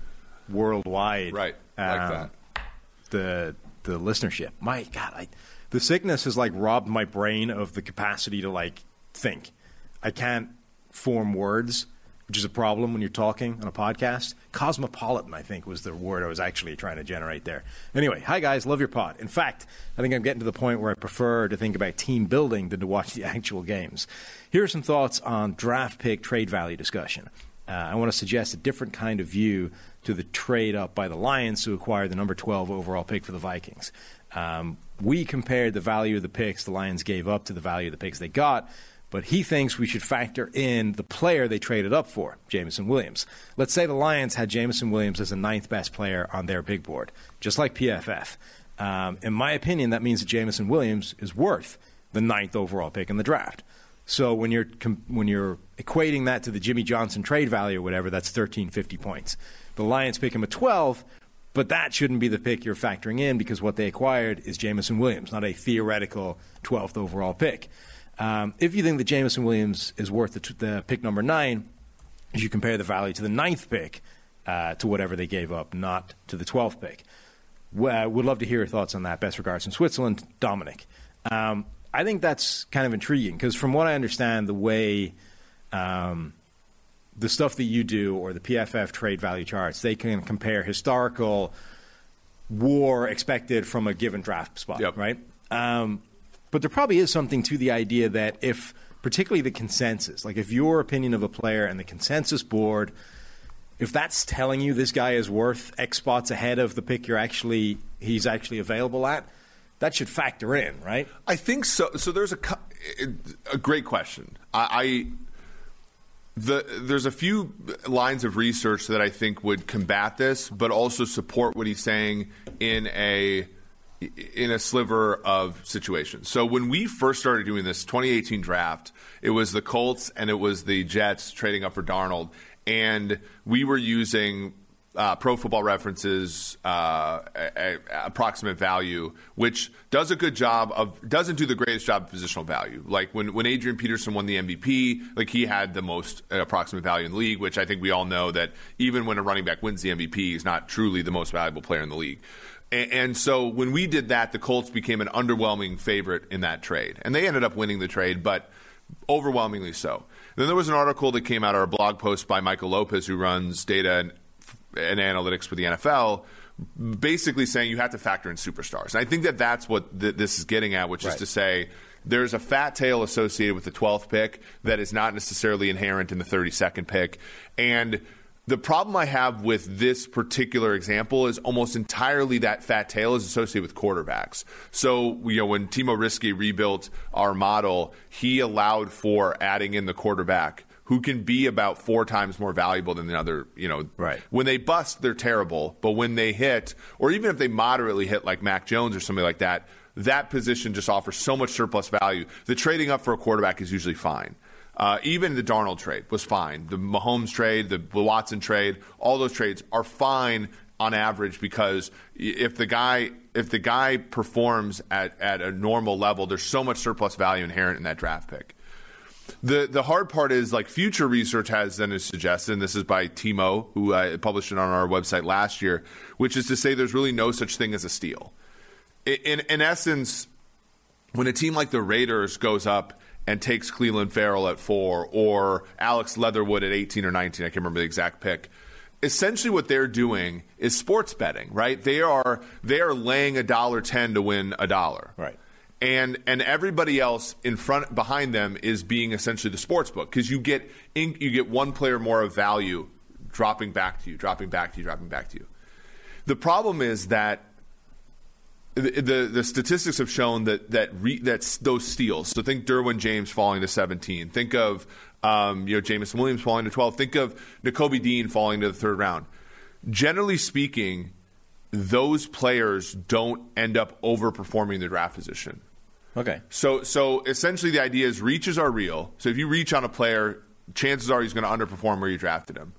worldwide, right? Um, like that. The the listenership. My God, I, the sickness has like robbed my brain of the capacity to like think. I can't form words, which is a problem when you're talking on a podcast. Cosmopolitan, I think, was the word I was actually trying to generate there. Anyway, hi guys, love your pod. In fact, I think I'm getting to the point where I prefer to think about team building than to watch the actual games. Here are some thoughts on draft pick trade value discussion. Uh, I want to suggest a different kind of view to the trade up by the Lions to acquire the number twelve overall pick for the Vikings. Um, we compared the value of the picks the Lions gave up to the value of the picks they got, but he thinks we should factor in the player they traded up for, Jameson Williams. Let's say the Lions had Jameson Williams as the ninth best player on their big board, just like P F F. Um, in my opinion, that means that Jameson Williams is worth the ninth overall pick in the draft. So when you're when you're equating that to the Jimmy Johnson trade value or whatever, that's thirteen fifty points. The Lions pick him at twelve, but that shouldn't be the pick you're factoring in because what they acquired is Jameson Williams, not a theoretical twelfth overall pick. Um, if you think that Jameson Williams is worth the, t- the pick number nine, you compare the value to the ninth pick uh, to whatever they gave up, not to the twelfth pick. Well, would love to hear your thoughts on that. Best regards from Switzerland, Dominic. Um, I think that's kind of intriguing because from what I understand, the way um, the stuff that you do or the P F F trade value charts, they can compare historical war expected from a given draft spot, yep. right? Um, but there probably is something to the idea that if, particularly the consensus, like if your opinion of a player and the consensus board, if that's telling you this guy is worth X spots ahead of the pick you're actually he's actually available at, that should factor in, right? I think so. So there's a a great question. I, I the there's a few lines of research that I think would combat this, but also support what he's saying in a in a sliver of situations. So when we first started doing this twenty eighteen draft, it was the Colts and it was the Jets trading up for Darnold, and we were using Uh, Pro Football Reference's uh, a, a approximate value, which does a good job of doesn't do the greatest job of positional value. Like when, when Adrian Peterson won the M V P, like he had the most uh, approximate value in the league, which I think we all know that even when a running back wins the M V P, he's not truly the most valuable player in the league. And, and so when we did that, the Colts became an underwhelming favorite in that trade, and they ended up winning the trade, but overwhelmingly so. Then there was an article that came out, or a blog post by Michael Lopez, who runs data and and analytics for the N F L, basically saying you have to factor in superstars. And I think that that's what th- this is getting at, which right. is to say there's a fat tail associated with the twelfth pick that is not necessarily inherent in the thirty-second pick. And the problem I have with this particular example is almost entirely that fat tail is associated with quarterbacks. So, you know, when Timo Risky rebuilt our model, he allowed for adding in the quarterback who can be about four times more valuable than the other, you know. Right. When they bust, they're terrible. But when they hit, or even if they moderately hit like Mac Jones or something like that, that position just offers so much surplus value. The trading up for a quarterback is usually fine. Uh, even the Darnold trade was fine. The Mahomes trade, the Watson trade, all those trades are fine on average because if the guy if the guy performs at, at a normal level, there's so much surplus value inherent in that draft pick. The the hard part is, like, future research has then suggested, and this is by Timo, who uh, published it on our website last year, which is to say there's really no such thing as a steal. In, in essence, when a team like the Raiders goes up and takes Cleveland Farrell at four or Alex Leatherwood at eighteen or nineteen, I can't remember the exact pick, essentially what they're doing is sports betting, right? They are they are laying a dollar ten to win a dollar. Right. And and everybody else in front behind them is being essentially the sports book, because you get in, you get one player more of value dropping back to you, dropping back to you, dropping back to you. The problem is that the the, the statistics have shown that that re, that's those steals. So think Derwin James falling to seventeen. Think of um, you know Jamison Williams falling to twelve. Think of Nakobe Dean falling to the third round. Generally speaking, those players don't end up overperforming their draft position. Okay. So so essentially the idea is reaches are real. So if you reach on a player, chances are he's going to underperform where you drafted him.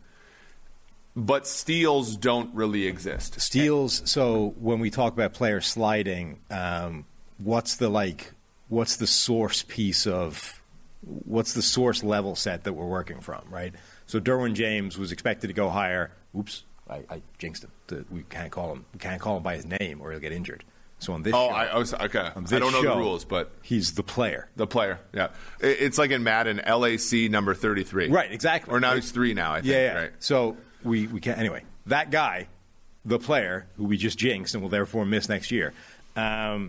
But steals don't really exist. Steals, so when we talk about player sliding, um, what's the like what's the source piece of what's the source level set that we're working from, right? So Derwin James was expected to go higher. Oops, I, I jinxed him. The, we can't call him we can't call him by his name or he'll get injured. So on this oh, show, I, I was okay. I don't know show, the rules, but he's the player. The player, yeah. It, it's like in Madden, L A C number thirty-three. Right, exactly. Or now he's three now, I think. Yeah, yeah. Right. So we, we can't, anyway, that guy, the player, who we just jinxed and will therefore miss next year, um,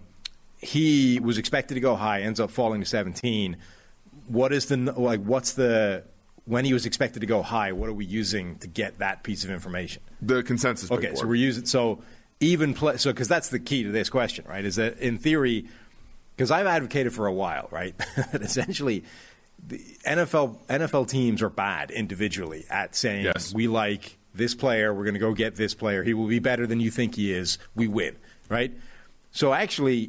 he was expected to go high, ends up falling to seventeen. What is the, like, what's the, when he was expected to go high, what are we using to get that piece of information? The consensus big Okay, board. so we're using, so even play, so because that's the key to this question, right? Is that in theory, because I've advocated for a while, right, that essentially the N F L N F L teams are bad individually at saying yes. we like this player, we're going to go get this player, he will be better than you think he is, we win, right? So actually,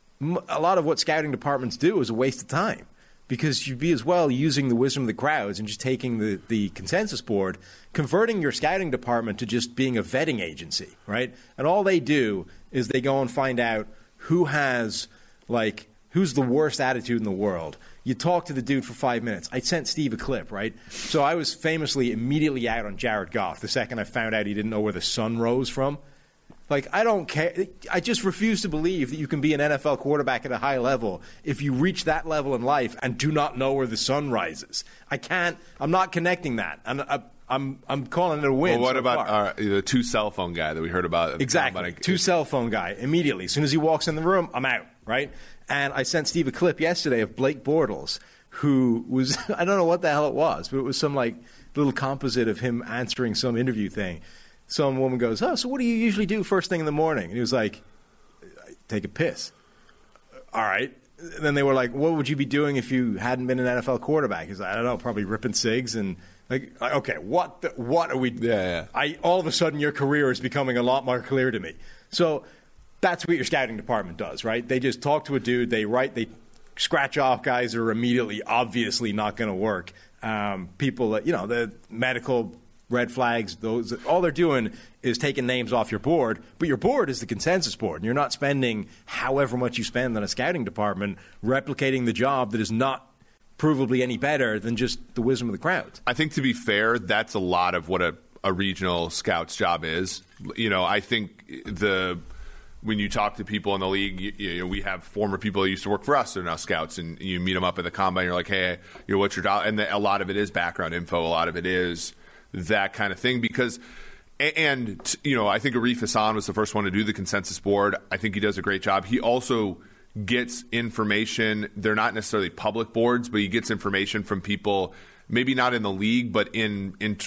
a lot of what scouting departments do is a waste of time. Because you'd be as well using the wisdom of the crowds and just taking the, the consensus board, converting your scouting department to just being a vetting agency, right? And all they do is they go and find out who has, like, who's the worst attitude in the world. You talk to the dude for five minutes. I sent Steve a clip, right? So I was famously immediately out on Jared Goff the second I found out he didn't know where the sun rose from. Like, I don't care. I just refuse to believe that you can be an N F L quarterback at a high level if you reach that level in life and do not know where the sun rises. I can't. I'm not connecting that. I'm I'm I'm calling it a win. Well, what so about far. uh, the two cell phone guy that we heard about? Exactly. Two cell phone guy. Immediately. As soon as he walks in the room, I'm out, right? And I sent Steve a clip yesterday of Blake Bortles, who was, I don't know what the hell it was, but it was some, like, little composite of him answering some interview thing. Some woman goes, oh, so what do you usually do first thing in the morning? And he was like, I take a piss. All right. And then they were like, what would you be doing if you hadn't been an N F L quarterback? He's like, I don't know, probably ripping cigs. And like, okay, what the, what are we Yeah, yeah. I all of a sudden your career is becoming a lot more clear to me. So that's what your scouting department does, right? They just talk to a dude, they write, they scratch off guys who are immediately obviously not going to work. Um, people that, you know, the medical red flags, those all they're doing is taking names off your board, but your board is the consensus board, and you're not spending however much you spend on a scouting department replicating the job that is not provably any better than just the wisdom of the crowd. I think, to be fair, that's a lot of what a, a regional scout's job is. You know, I think the when you talk to people in the league, you, you know, we have former people that used to work for us that are now scouts, and you meet them up at the combine, and you're like, hey, you know, what's your job? And the, a lot of it is background info. A lot of it is that kind of thing, because and you know I think Arif Hassan was the first one to do the consensus board. I think he does a great job. He also gets information. They're not necessarily public boards, but he gets information from people maybe not in the league, but in in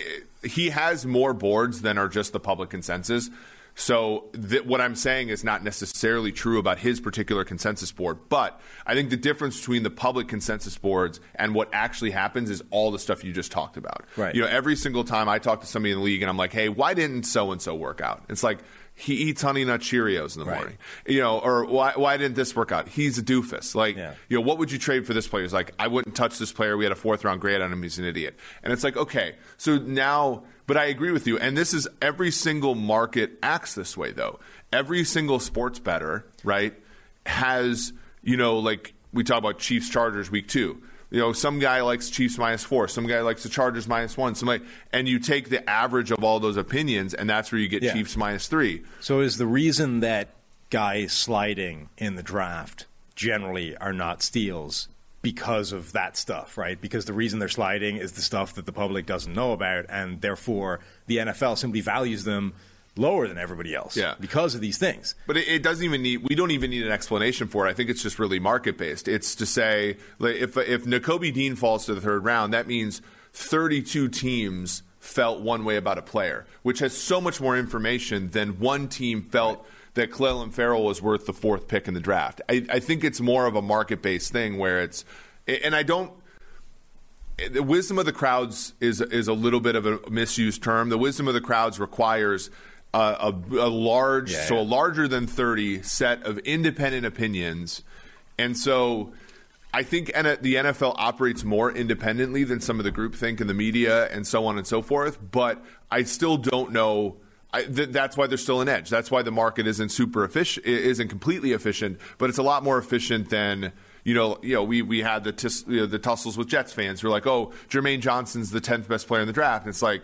he has more boards than are just the public consensus. So th- what I'm saying is not necessarily true about his particular consensus board. But I think the difference between the public consensus boards and what actually happens is all the stuff you just talked about. Right. You know, every single time I talk to somebody in the league and I'm like, hey, why didn't so-and-so work out? It's like, he eats Honey Nut Cheerios in the right. morning. You know, or why why didn't this work out? He's a doofus. Like, yeah. you know, what would you trade for this player? He's like, I wouldn't touch this player. We had a fourth round grade on him. He's an idiot. And it's like, okay, so now, but I agree with you. And this is every single market acts this way, though. Every single sports bettor, right, has, you know, like we talk about Chiefs Chargers week two. You know, some guy likes Chiefs minus four. Some guy likes the Chargers minus one. Somebody, and you take the average of all those opinions, and that's where you get yeah. Chiefs minus three. So is the reason that guys sliding in the draft generally are not steals because of that stuff, right? Because the reason they're sliding is the stuff that the public doesn't know about, and therefore the N F L simply values them lower than everybody else yeah. because of these things. But it, it doesn't even need, we don't even need an explanation for it. I think it's just really market-based. It's to say, like, if if Nakobe Dean falls to the third round, that means thirty-two teams felt one way about a player, which has so much more information than one team felt right. that Clelin Ferrell was worth the fourth pick in the draft. I, I think it's more of a market-based thing where it's, and I don't, the wisdom of the crowds is is a little bit of a misused term. The wisdom of the crowds requires uh, a, a large, yeah, so yeah. a larger than thirty set of independent opinions, and so I think the N F L operates more independently than some of the groupthink in the media and so on and so forth. But I still don't know. I, th- that's why there's still an edge. That's why the market isn't super efficient, isn't completely efficient, but it's a lot more efficient than. You know, you know, we, we had the tis, you know, the tussles with Jets fans who are like, oh, Jermaine Johnson's the tenth best player in the draft. And it's like,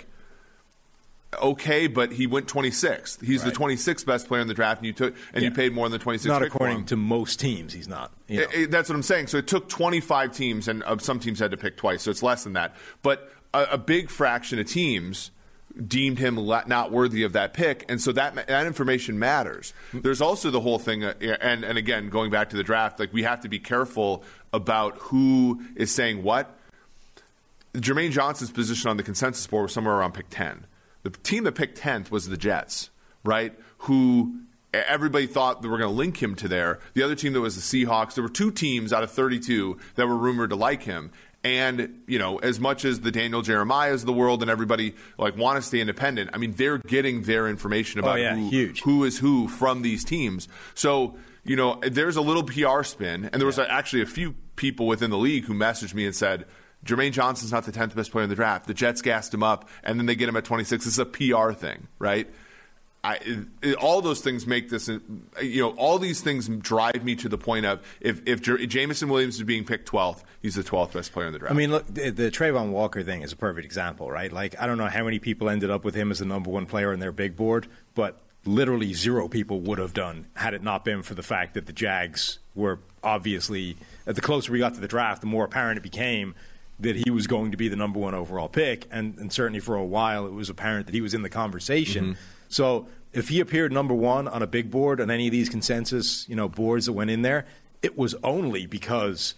okay, but he went twenty-sixth. He's right. the twenty-sixth best player in the draft, and you took and yeah. you paid more than the twenty-sixth. Not pick according for him. to most teams, he's not. You know. it, it, that's what I'm saying. So it took twenty-five teams, and uh, some teams had to pick twice, so it's less than that. But a, a big fraction of teams deemed him not worthy of that pick, and so that that information matters. There's also the whole thing, uh, and and again, going back to the draft, like we have to be careful about who is saying what. Jermaine Johnson's position on the consensus board was somewhere around pick ten. The team that picked tenth was the Jets, right? Who everybody thought they were going to link him to there. The other team that was the Seahawks. There were two teams out of thirty-two that were rumored to like him. And, you know, as much as the Daniel Jeremiahs of the world and everybody like want to stay independent, I mean, they're getting their information about oh, yeah, who, huge. who is who from these teams. So, you know, there's a little P R spin. And there was yeah. actually a few people within the league who messaged me and said, Jermaine Johnson's not the tenth best player in the draft. The Jets gassed him up, and then they get him at twenty-six. This is a P R thing, right? I, it, all those things make this, you know, all these things drive me to the point of if, if J- Jameson Williams is being picked twelfth, he's the twelfth best player in the draft. I mean, look, the, the Trayvon Walker thing is a perfect example, right? Like, I don't know how many people ended up with him as the number one player in their big board, but literally zero people would have done had it not been for the fact that the Jags were obviously, the closer we got to the draft, the more apparent it became that he was going to be the number one overall pick, and, and certainly for a while it was apparent that he was in the conversation. Mm-hmm. So if he appeared number one on a big board on any of these consensus, you know, boards that went in there, it was only because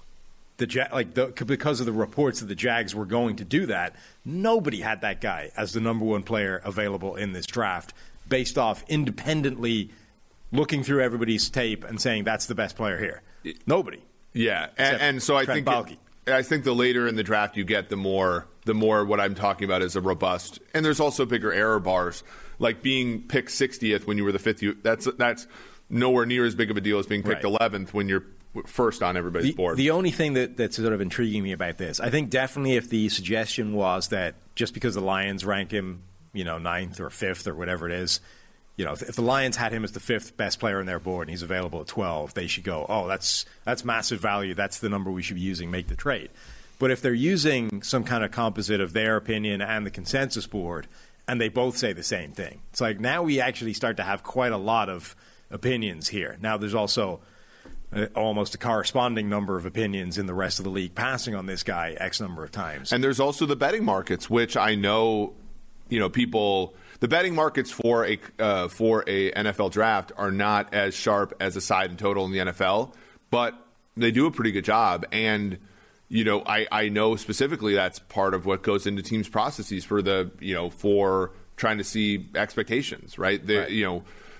the ja- like the, because of the reports that the Jags were going to do that. Nobody had that guy as the number one player available in this draft, based off independently looking through everybody's tape and saying that's the best player here. Nobody. Yeah, and, and so I think it, I think the later in the draft you get, the more the more what I'm talking about is a robust, and there's also bigger error bars. Like being picked sixtieth when you were the fifth, you, that's that's nowhere near as big of a deal as being picked right. eleventh when you're first on everybody's the, board. The only thing that, that's sort of intriguing me about this, I think definitely if the suggestion was that just because the Lions rank him, you know, ninth or fifth or whatever it is, you know, if, if the Lions had him as the fifth best player on their board and he's available at twelve, they should go, oh, that's that's massive value. That's the number we should be using. Make the trade. But if they're using some kind of composite of their opinion and the consensus board, and they both say the same thing, it's like now we actually start to have quite a lot of opinions here. Now there's also uh, almost a corresponding number of opinions in the rest of the league passing on this guy X number of times. And there's also the betting markets, which I know, you know, people – the betting markets for a uh, for a N F L draft are not as sharp as a side and total in the N F L, but they do a pretty good job. And – You know, I, I know specifically that's part of what goes into teams' processes for the, you know, for trying to see expectations, right? The, right. You know,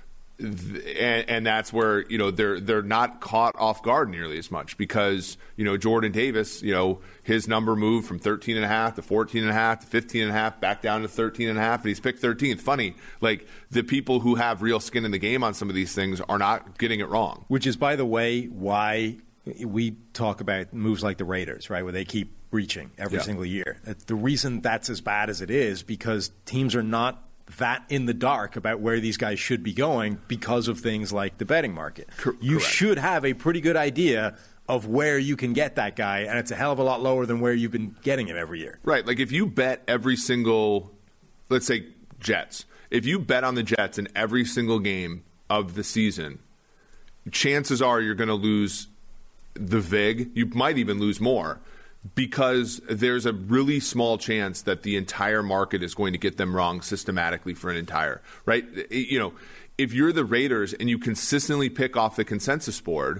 th- and, and that's where, you know, they're they're not caught off guard nearly as much because, you know, Jordan Davis, you know, his number moved from thirteen and a half to fourteen and a half to fifteen and a half, back down to thirteen and a half, and he's picked thirteenth. Funny, like the people who have real skin in the game on some of these things are not getting it wrong. Which is, by the way, why we talk about moves like the Raiders, right, where they keep reaching every yeah. single year. The reason that's as bad as it is because teams are not that in the dark about where these guys should be going because of things like the betting market. Cor- you correct. should have a pretty good idea of where you can get that guy, and it's a hell of a lot lower than where you've been getting him every year. Right. Like if you bet every single, let's say Jets, if you bet on the Jets in every single game of the season, chances are you're going to lose the vig. You might even lose more because there's a really small chance that the entire market is going to get them wrong systematically for an entire, right? You know, if you're the Raiders and you consistently pick off the consensus board,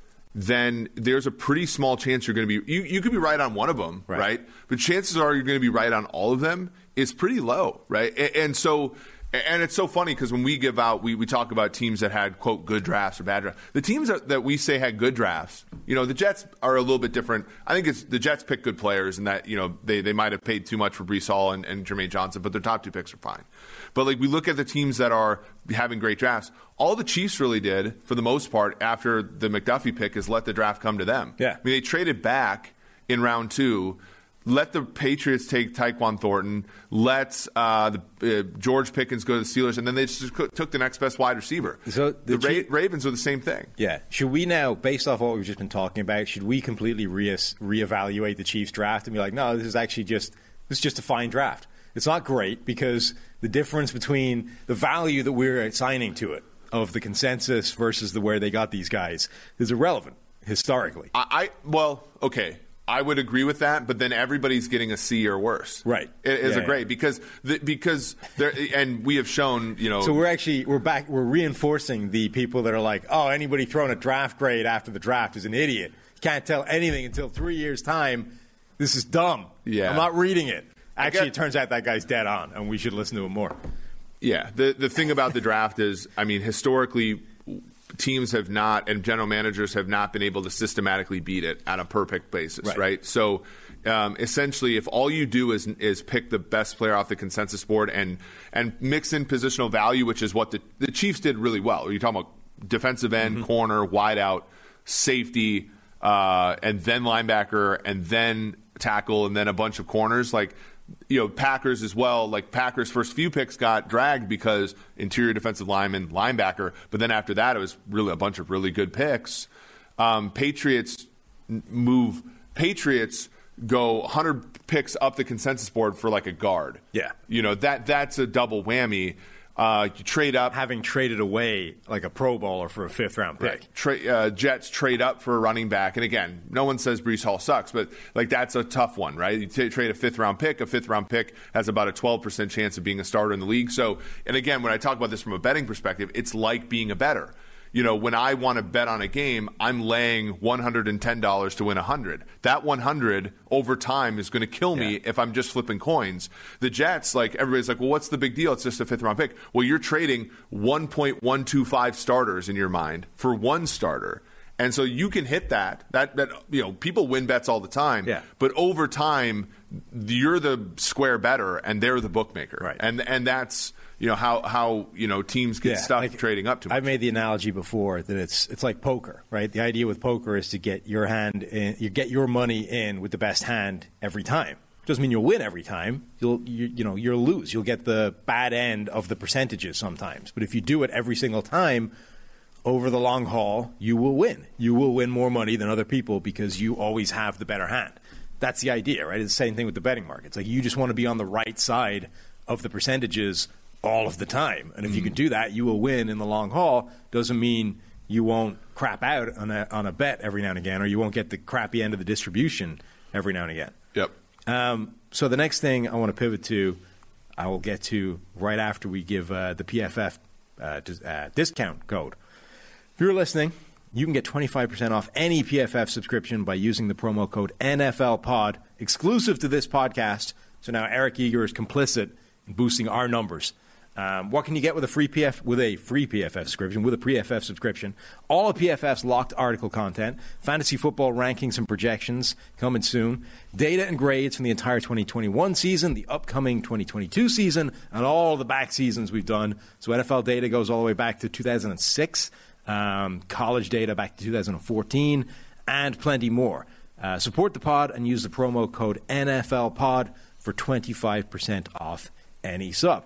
then there's a pretty small chance you're going to be, you, you could be right on one of them, right. right? But chances are you're going to be right on all of them is pretty low, right? And, and so, and it's so funny because when we give out, we, we talk about teams that had, quote, good drafts or bad drafts. The teams that, that we say had good drafts, you know, the Jets are a little bit different. I think it's the Jets pick good players and that, you know, they, they might have paid too much for Breece Hall and, and Jermaine Johnson, but their top two picks are fine. But, like, we look at the teams that are having great drafts. All the Chiefs really did, for the most part, after the McDuffie pick is let the draft come to them. Yeah. I mean, they traded back in round two. Let the Patriots take Tyquan Thornton. Let uh, the, uh, George Pickens go to the Steelers, and then they just took the next best wide receiver. So the, the Ra- Ravens are the same thing. Yeah. Should we now, based off what we've just been talking about, should we completely re- reevaluate the Chiefs draft and be like, no, this is actually just this is just a fine draft. It's not great because the difference between the value that we're assigning to it of the consensus versus the where they got these guys is irrelevant historically. I, I well, okay. I would agree with that, but then everybody's getting a C or worse. Right. It is yeah, a great yeah. because the, because there and we have shown, you know. So we're actually we're back we're reinforcing the people that are like, oh, anybody throwing a draft grade after the draft is an idiot. Can't tell anything until three years time. This is dumb. Yeah. I'm not reading it. Actually, get, it turns out that guy's dead on, and we should listen to him more. Yeah. The the thing about the draft is, I mean, historically, teams have not, and general managers have not been able to systematically beat it on a per pick basis, right? right? So um, essentially, if all you do is is pick the best player off the consensus board and and mix in positional value, which is what the, the Chiefs did really well. You're talking about defensive end, mm-hmm. corner, wide out, safety, uh, and then linebacker, and then tackle, and then a bunch of corners. Like, you know, Packers as well. Like, Packers' first few picks got dragged because interior defensive lineman, linebacker. But then after that, it was really a bunch of really good picks. Um, Patriots move. Patriots go one hundred picks up the consensus board for like a guard. Yeah, you know that that's a double whammy. Uh, you trade up, having traded away like a Pro Bowler for a fifth round pick. Yeah, tra- uh, Jets trade up for a running back, and again, no one says Breece Hall sucks, but like that's a tough one, right? You t- trade a fifth round pick. A fifth round pick has about a twelve percent chance of being a starter in the league. So, and again, when I talk about this from a betting perspective, it's like being a bettor. You know, when I want to bet on a game, I'm laying one hundred ten dollars to win one hundred. That one hundred over time is going to kill me yeah. if I'm just flipping coins. The Jets, like, everybody's like, well, what's the big deal? It's just a fifth round pick. Well, you're trading one point one two five starters in your mind for one starter. And so you can hit that. That that you know, people win bets all the time. Yeah. But over time, you're the square bettor and they're the bookmaker. Right. And and that's you know how how you know teams get yeah, stuck like, trading up too much. I've made the analogy before that it's it's like poker, right? The idea with poker is to get your hand in, you get your money in with the best hand every time. Doesn't mean you'll win every time. You'll you, you know you'll lose. You'll get the bad end of the percentages sometimes. But if you do it every single time, over the long haul, you will win. You will win more money than other people because you always have the better hand. That's the idea, right? It's the same thing with the betting markets. Like, you just want to be on the right side of the percentages all of the time. And if mm-hmm. you can do that, you will win in the long haul. Doesn't mean you won't crap out on a, on a bet every now and again, or you won't get the crappy end of the distribution every now and again. Yep. Um, so the next thing I want to pivot to, I will get to right after we give uh, the P F F uh, dis- uh, discount code. If you're listening, you can get twenty-five percent off any P F F subscription by using the promo code N F L Pod, exclusive to this podcast. So now Eric Eager is complicit in boosting our numbers. Um, what can you get with a free P F with a free P F F subscription? With a P F F subscription, all of P F F's locked article content, fantasy football rankings and projections coming soon, data and grades from the entire twenty twenty-one season, the upcoming twenty twenty-two season, and all the back seasons we've done. So N F L data goes all the way back to two thousand six, um, college data back to two thousand fourteen, and plenty more. Uh, support the pod and use the promo code N F L Pod for twenty-five percent off any sub.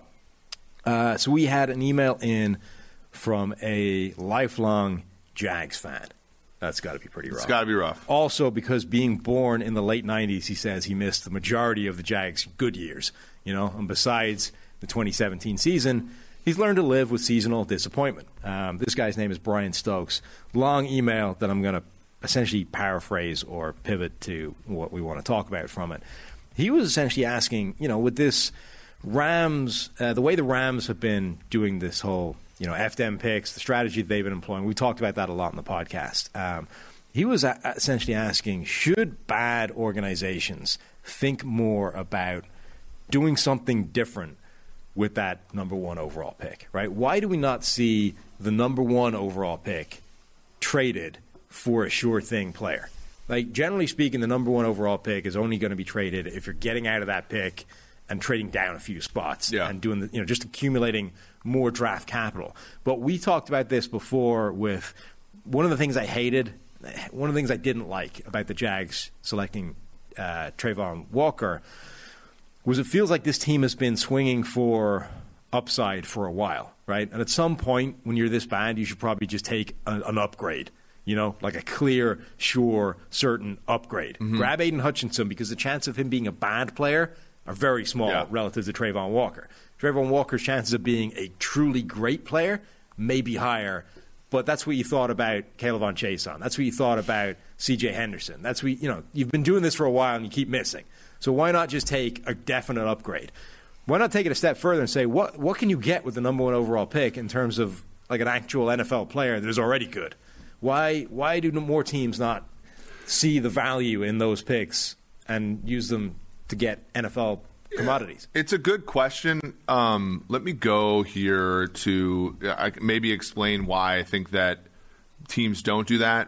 Uh, so we had an email in from a lifelong Jags fan. That's got to be pretty rough. It's got to be rough. Also, because being born in the late nineties, he says he missed the majority of the Jags' good years. You know, and besides the twenty seventeen season, he's learned to live with seasonal disappointment. Um, this guy's name is Brian Stokes. Long email that I'm going to essentially paraphrase or pivot to what we want to talk about from it. He was essentially asking, you know, with this Rams, uh, the way the Rams have been doing this whole, you know, F D M picks, the strategy that they've been employing, we talked about that a lot in the podcast. Um, he was a- essentially asking, should bad organizations think more about doing something different with that number one overall pick, right? Why do we not see the number one overall pick traded for a sure thing player? Like, generally speaking, the number one overall pick is only going to be traded if you're getting out of that pick and trading down a few spots yeah. and doing the, you know, just accumulating more draft capital. But we talked about this before with one of the things I hated, one of the things I didn't like about the Jags selecting uh, Trayvon Walker was it feels like this team has been swinging for upside for a while, right? And at some point when you're this bad, you should probably just take a, an upgrade. You know, like a clear, sure, certain upgrade. Mm-hmm. Grab Aiden Hutchinson because the chance of him being a bad player are very small yeah. relative to Trayvon Walker. Trayvon Walker's chances of being a truly great player may be higher, but that's what you thought about Caleb Chase on. That's what you thought about C J Henderson. That's what, you know, you've been doing this for a while and you keep missing. So why not just take a definite upgrade? Why not take it a step further and say, what what can you get with the number one overall pick in terms of like an actual N F L player that is already good? Why why do more teams not see the value in those picks and use them to get N F L commodities? Yeah, it's a good question. Um, let me go here to uh, maybe explain why I think that teams don't do that.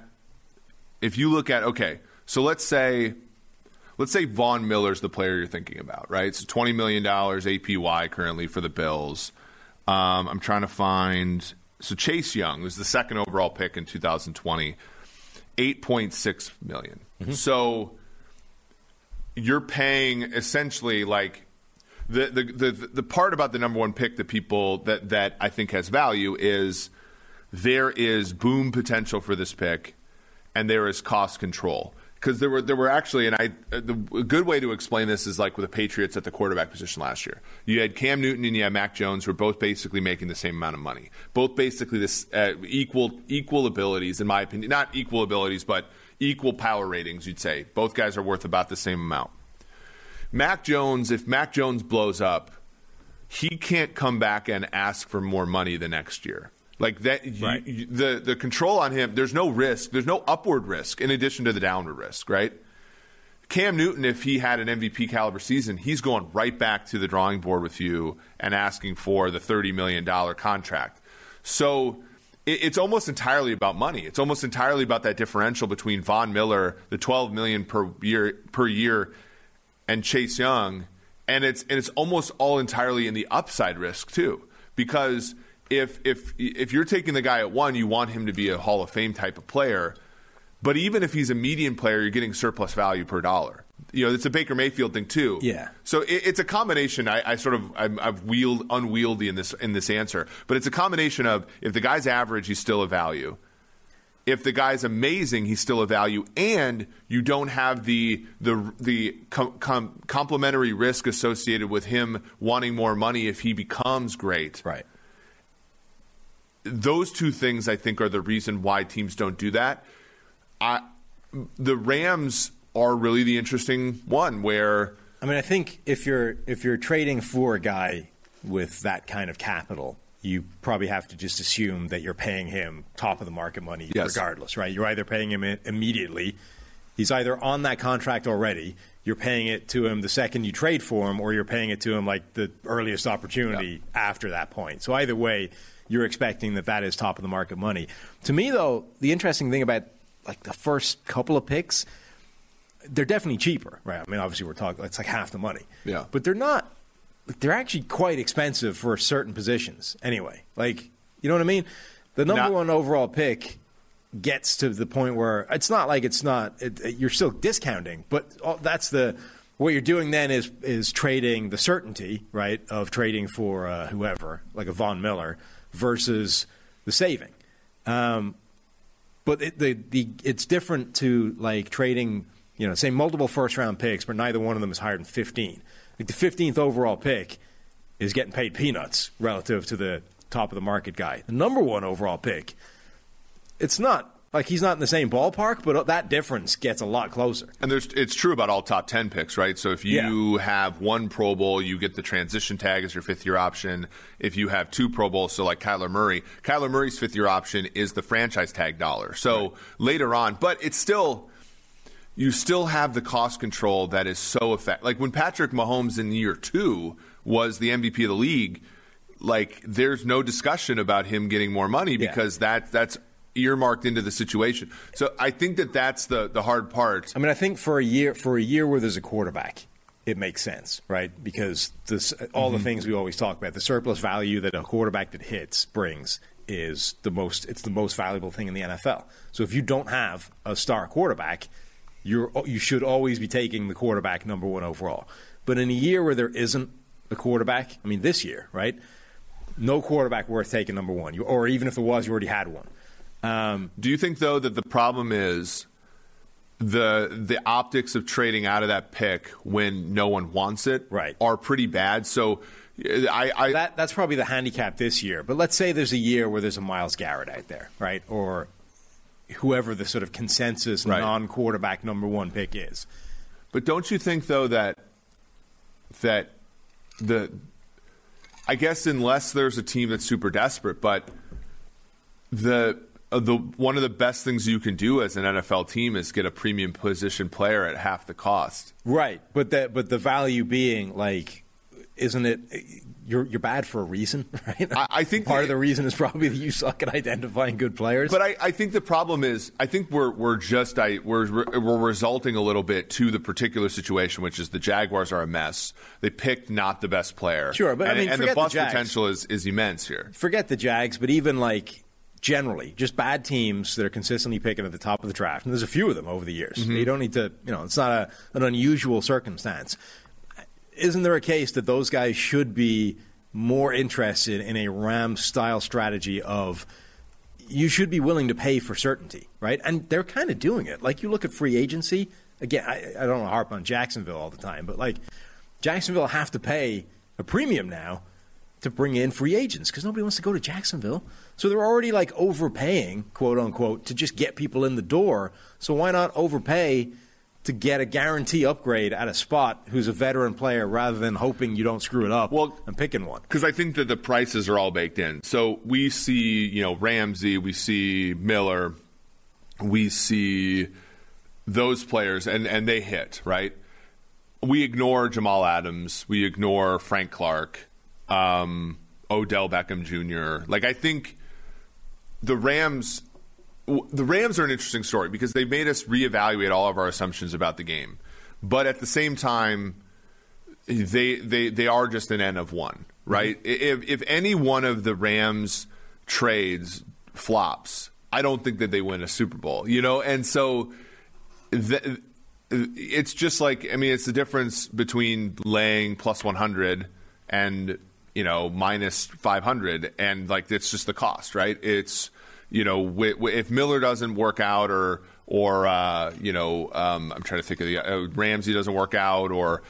If you look at, okay, so let's say let's say Von Miller's the player you're thinking about, right? It's twenty million dollars A P Y currently for the Bills. Um, I'm trying to find... So Chase Young was the second overall pick in two thousand twenty, eight point six million dollars. Mm-hmm. So you're paying essentially like the, the the the part about the number one pick that people that that I think has value is there is boom potential for this pick and there is cost control. Because there were there were actually, and I the a good way to explain this is like with the Patriots at the quarterback position last year. You had Cam Newton and you had Mac Jones, who were both basically making the same amount of money. Both basically this uh, equal equal abilities, in my opinion, not equal abilities, but equal power ratings. You'd say both guys are worth about the same amount. Mac Jones, if Mac Jones blows up, he can't come back and ask for more money the next year. Like that, right. you, the the control on him. There's no risk. There's no upward risk in addition to the downward risk, right? Cam Newton, if he had an M V P caliber season, he's going right back to the drawing board with you and asking for the thirty million dollars contract. So it, it's almost entirely about money. It's almost entirely about that differential between Von Miller, the twelve million dollars per year per year, and Chase Young, and it's and it's almost all entirely in the upside risk too, because. If if if you're taking the guy at one, you want him to be a Hall of Fame type of player. But even if he's a median player, you're getting surplus value per dollar. You know, it's a Baker Mayfield thing too. Yeah. So it, it's a combination. I, I sort of I'm, I've wheeled unwieldy in this in this answer, but it's a combination of if the guy's average, he's still a value. If the guy's amazing, he's still a value, and you don't have the the the com, com, complementary risk associated with him wanting more money if he becomes great. Right. Those two things, I think, are the reason why teams don't do that. I, the Rams are really the interesting one where... I mean, I think if you're if you're trading for a guy with that kind of capital, you probably have to just assume that you're paying him top of the market money yes. regardless, right? You're either paying him immediately. He's either on that contract already, you're paying it to him the second you trade for him, or you're paying it to him like the earliest opportunity yeah. after that point. So either way... you're expecting that that is top of the market money. To me, though, the interesting thing about like the first couple of picks, they're definitely cheaper, right? I mean, obviously we're talking it's like half the money. Yeah. But they're not. They're actually quite expensive for certain positions. Anyway, like you know what I mean? The number not- one overall pick gets to the point where it's not like it's not. It, it, you're still discounting, but all, that's the. What you're doing then is is trading the certainty, right, of trading for uh, whoever, like a Von Miller, versus the saving. Um, but it, the the it's different to like trading, you know, say multiple first round picks, but neither one of them is higher than fifteen. Like the fifteenth overall pick is getting paid peanuts relative to the top of the market guy. The number one overall pick, it's not Like, he's not in the same ballpark, but that difference gets a lot closer. And there's, it's true about all top ten picks, right? So if you yeah. have one Pro Bowl, you get the transition tag as your fifth-year option. If you have two Pro Bowls, so like Kyler Murray, Kyler Murray's fifth-year option is the franchise tag dollar. So right. later on, but it's still, you still have the cost control that is so effective. Like when Patrick Mahomes in year two was the M V P of the league, like there's no discussion about him getting more money because yeah. that that's – earmarked into the situation. So I think that that's the, the hard part. I mean, I think for a year for a year where there's a quarterback, it makes sense, right? Because this, all mm-hmm. the things we always talk about, the surplus value that a quarterback that hits brings is the most, it's the most valuable thing in the N F L. So if you don't have a star quarterback, you're, you should always be taking the quarterback number one overall. But in a year where there isn't a quarterback, I mean, this year, right? No quarterback worth taking number one. You, or even if there was, you already had one. Um, Do you think, though, that the problem is the the optics of trading out of that pick when no one wants it right. are pretty bad? So I, I that that's probably the handicap this year. But let's say there's a year where there's a Myles Garrett out there, right? Or whoever the sort of consensus right. non-quarterback number one pick is. But don't you think, though, that that the I guess unless there's a team that's super desperate, but the The one of the best things you can do as an N F L team is get a premium position player at half the cost. Right, but that but the value being like, isn't it? You're you're bad for a reason, right? I, I think part the, of the reason is probably that you suck at identifying good players. But I, I think the problem is I think we're we're just I we're we're resulting a little bit to the particular situation, which is the Jaguars are a mess. They picked not the best player. Sure, but and, I mean, and the bust the potential is is immense here. Forget the Jags, but even like. Generally, just bad teams that are consistently picking at the top of the draft. And there's a few of them over the years. Mm-hmm. You don't need to, you know, it's not a, an unusual circumstance. Isn't there a case that those guys should be more interested in a Rams-style strategy of you should be willing to pay for certainty, right? And they're kind of doing it. Like, you look at free agency. Again, I, I don't want to harp on Jacksonville all the time, but, like, Jacksonville have to pay a premium now to bring in free agents because nobody wants to go to Jacksonville. So they're already like overpaying, quote unquote, to just get people in the door. So why not overpay to get a guarantee upgrade at a spot who's a veteran player rather than hoping you don't screw it up well, and picking one? Because I think that the prices are all baked in. So we see, you know, Ramsey, we see Miller, we see those players, and, and they hit, right? We ignore Jamal Adams. We ignore Frank Clark. Um, Odell Beckham Junior Like, I think the Rams, the Rams are an interesting story because they made us reevaluate all of our assumptions about the game. But at the same time, they they they are just an N of one, right? Mm-hmm. If if any one of the Rams trades flops, I don't think that they win a Super Bowl, you know. And so the, it's just like, I mean, it's the difference between laying plus one hundred and, you know, minus five hundred, and like it's just the cost, right? It's, you know, w- w- if Miller doesn't work out, or or uh, you know, um, I'm trying to think of the uh, Ramsey doesn't work out, or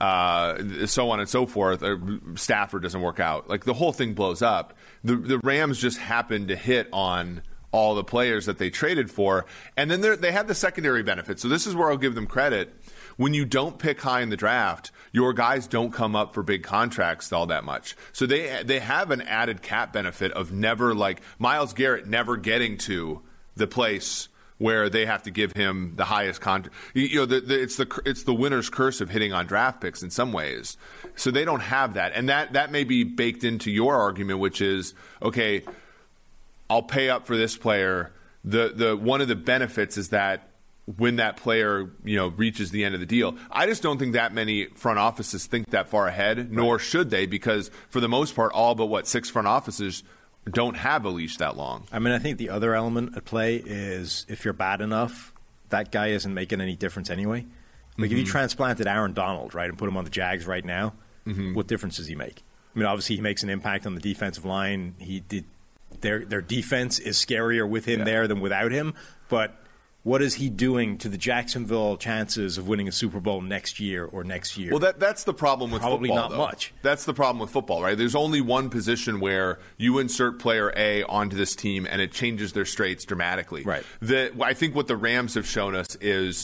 uh, so on and so forth. Or Stafford doesn't work out, like the whole thing blows up. The the Rams just happened to hit on all the players that they traded for, and then they have the secondary benefit. So this is where I'll give them credit. When you don't pick high in the draft, your guys don't come up for big contracts all that much. So they they have an added cap benefit of never, like Myles Garrett never getting to the place where they have to give him the highest contract. You know, the, the, it's the it's the winner's curse of hitting on draft picks in some ways. So they don't have that, and that that may be baked into your argument, which is, okay, I'll pay up for this player. The the one of the benefits is that when that player, you know, reaches the end of the deal. I just don't think that many front offices think that far ahead, nor right. should they, because for the most part, all but what six front offices don't have a leash that long. I mean, I think the other element at play is if you're bad enough, that guy isn't making any difference anyway. Like mm-hmm. if you transplanted Aaron Donald, right, and put him on the Jags right now, mm-hmm. what difference does he make? I mean, obviously he makes an impact on the defensive line. He did their their defense is scarier with him yeah. there than without him, but what is he doing to the Jacksonville chances of winning a Super Bowl next year or next year? Well, that that's the problem with Probably football. not though. much. That's the problem with football, right? There's only one position where you insert player A onto this team and it changes their straits dramatically. Right. The, I think what the Rams have shown us is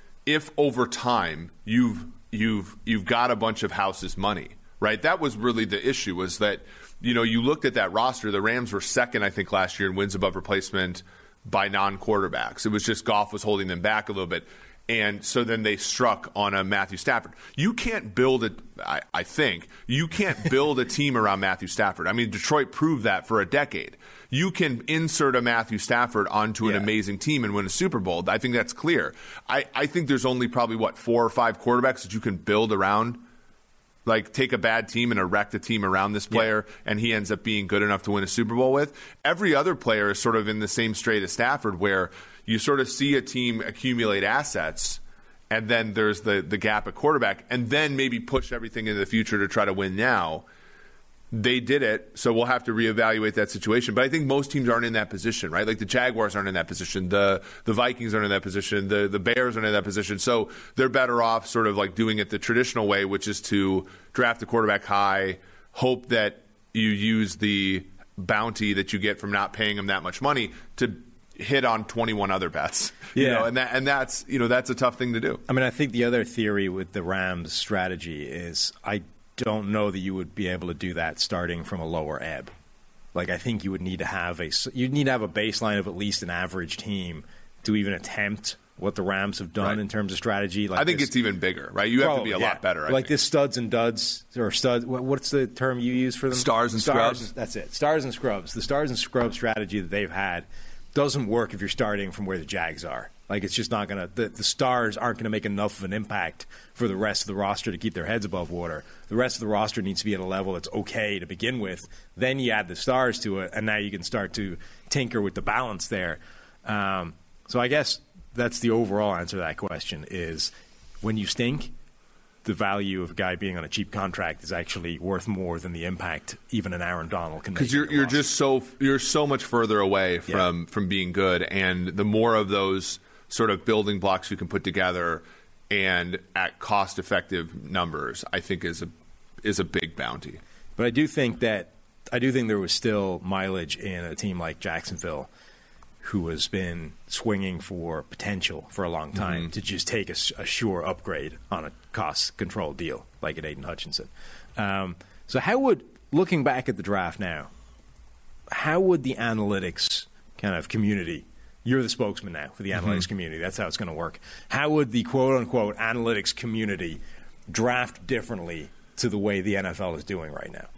if over time you've you've you've got a bunch of houses money, right? That was really the issue, was that, you know, you looked at that roster. The Rams were second, I think, last year in wins above replacement by non-quarterbacks. It was just Goff was holding them back a little bit. And so then they struck on a Matthew Stafford. You can't build a, I, I think, you can't build a team around Matthew Stafford. I mean, Detroit proved that for a decade. You can insert a Matthew Stafford onto an yeah. amazing team and win a Super Bowl. I think that's clear. I, I think there's only probably, what, four or five quarterbacks that you can build around. Like, take a bad team and erect a team around this player, yeah. and he ends up being good enough to win a Super Bowl with. Every other player is sort of in the same strait as Stafford, where you sort of see a team accumulate assets, and then there's the, the gap at quarterback, and then maybe push everything into the future to try to win now. They did it, so we'll have to reevaluate that situation. But I think most teams aren't in that position, right? Like the Jaguars aren't in that position. The the Vikings aren't in that position. The the Bears aren't in that position. So they're better off sort of like doing it the traditional way, which is to draft a quarterback high, hope that you use the bounty that you get from not paying them that much money to hit on twenty-one other bets. Yeah. You know, and that and that's you know that's a tough thing to do. I mean, I think the other theory with the Rams strategy is I don't know that you would be able to do that starting from a lower ebb. Like, I think you would need to have a you'd need to have a baseline of at least an average team to even attempt what the Rams have done Right. in terms of strategy. Like I think this, it's even bigger, right? You have to be a Probably, lot yeah. better. I like think. this studs and duds or studs. what- What's the term you use for them? Stars and scrubs. That's it. Stars and scrubs. The stars and scrubs strategy that they've had doesn't work if you're starting from where the Jags are. Like, it's just not going to, the, the stars aren't going to make enough of an impact for the rest of the roster to keep their heads above water. The rest of the roster needs to be at a level that's okay to begin with. Then you add the stars to it, and now you can start to tinker with the balance there. Um, so I guess that's the overall answer to that question is when you stink, the value of a guy being on a cheap contract is actually worth more than the impact even an Aaron Donald can make. Because you're in you're roster. just so you're so much further away from from being good, and the more of those sort of building blocks you can put together and at cost effective numbers, I think is a is a big bounty. But I do think that I do think there was still mileage in a team like Jacksonville, who has been swinging for potential for a long time, Mm-hmm. to just take a, s- a sure upgrade on a cost-controlled deal like an Aiden Hutchinson. Um, so how would, looking back at the draft now, how would the analytics kind of community, you're the spokesman now for the analytics Mm-hmm. community, that's how it's going to work, how would the quote-unquote analytics community draft differently to the way the N F L is doing right now?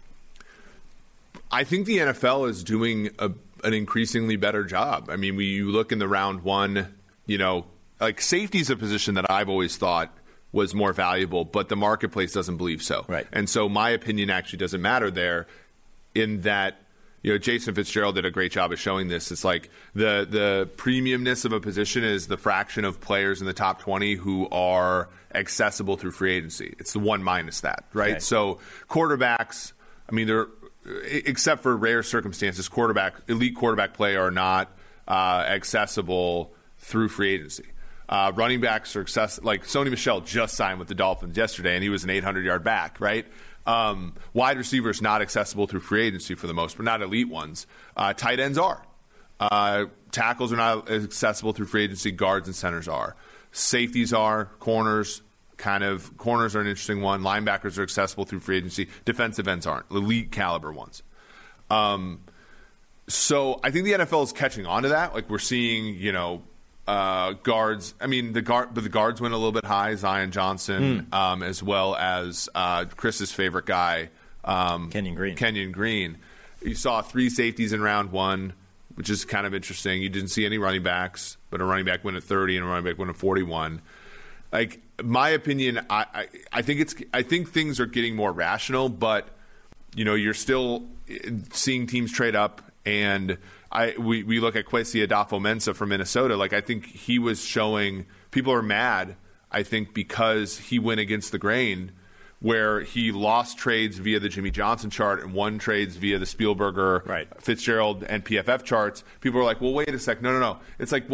I think the N F L is doing a, an increasingly better job. I mean, we you look in the round one, you know, like safety is a position that I've always thought was more valuable, but the marketplace doesn't believe so. Right. And so my opinion actually doesn't matter there in that, you know, Jason Fitzgerald did a great job of showing this. It's like the the premiumness of a position is the fraction of players in the top twenty who are accessible through free agency. It's the one minus that, right? Okay. So quarterbacks, I mean, they're except for rare circumstances, quarterback elite quarterback play are not uh, accessible through free agency. Uh, running backs are access like Sony Michel just signed with the Dolphins yesterday, and he was an eight hundred yard back, right? Um, wide receivers not accessible through free agency for the most, but not elite ones. Uh, tight ends are. Uh, tackles are not accessible through free agency. Guards and centers are. Safeties are. Corners, kind of. Corners are an interesting one. Linebackers are accessible through free agency. Defensive ends aren't. Elite caliber ones. Um, so I think the N F L is catching on to that. Like we're seeing, you know, uh, guards. I mean, the guard, but the guards went a little bit high. Zion Johnson, Mm. um, as well as uh, Chris's favorite guy, um, Kenyon Green. Kenyon Green. You saw three safeties in round one, which is kind of interesting. You didn't see any running backs, but a running back went at thirty and a running back went at forty-one. Like my opinion, I, I, I think it's I think things are getting more rational, but you know you're still seeing teams trade up, and I we, we look at Kwesi Adofo-Mensah from Minnesota. Like I think he was showing people are mad. I think because he went against the grain, where he lost trades via the Jimmy Johnson chart and won trades via the Spielberger, right. Fitzgerald, and P F F charts. People are like, well, wait a sec. No, no, no. It's like, well,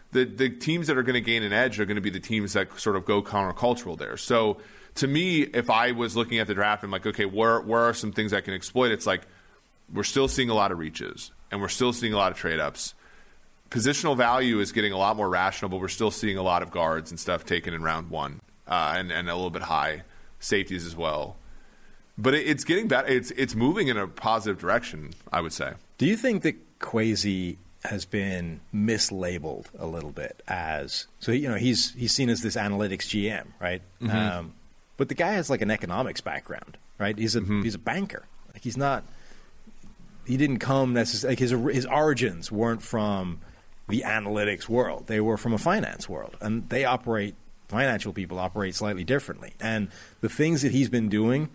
the the teams that are going to gain an edge are going to be the teams that sort of go countercultural there. So to me, if I was looking at the draft and like, okay, where where are some things I can exploit? It's like we're still seeing a lot of reaches and we're still seeing a lot of trade ups. Positional value is getting a lot more rational, but we're still seeing a lot of guards and stuff taken in round one uh, and and a little bit high safeties as well. But it, it's getting better. It's it's moving in a positive direction, I would say. Do you think that Kwesi has been mislabeled a little bit as so? You know, he's he's seen as this analytics G M, right? Mm-hmm. Um, but the guy has like an economics background, right? He's a mm-hmm. he's a banker. Like he's not. He didn't come necessarily. Like his his origins weren't from the analytics world. They were from a finance world, and they operate. Financial people operate slightly differently, and the things that he's been doing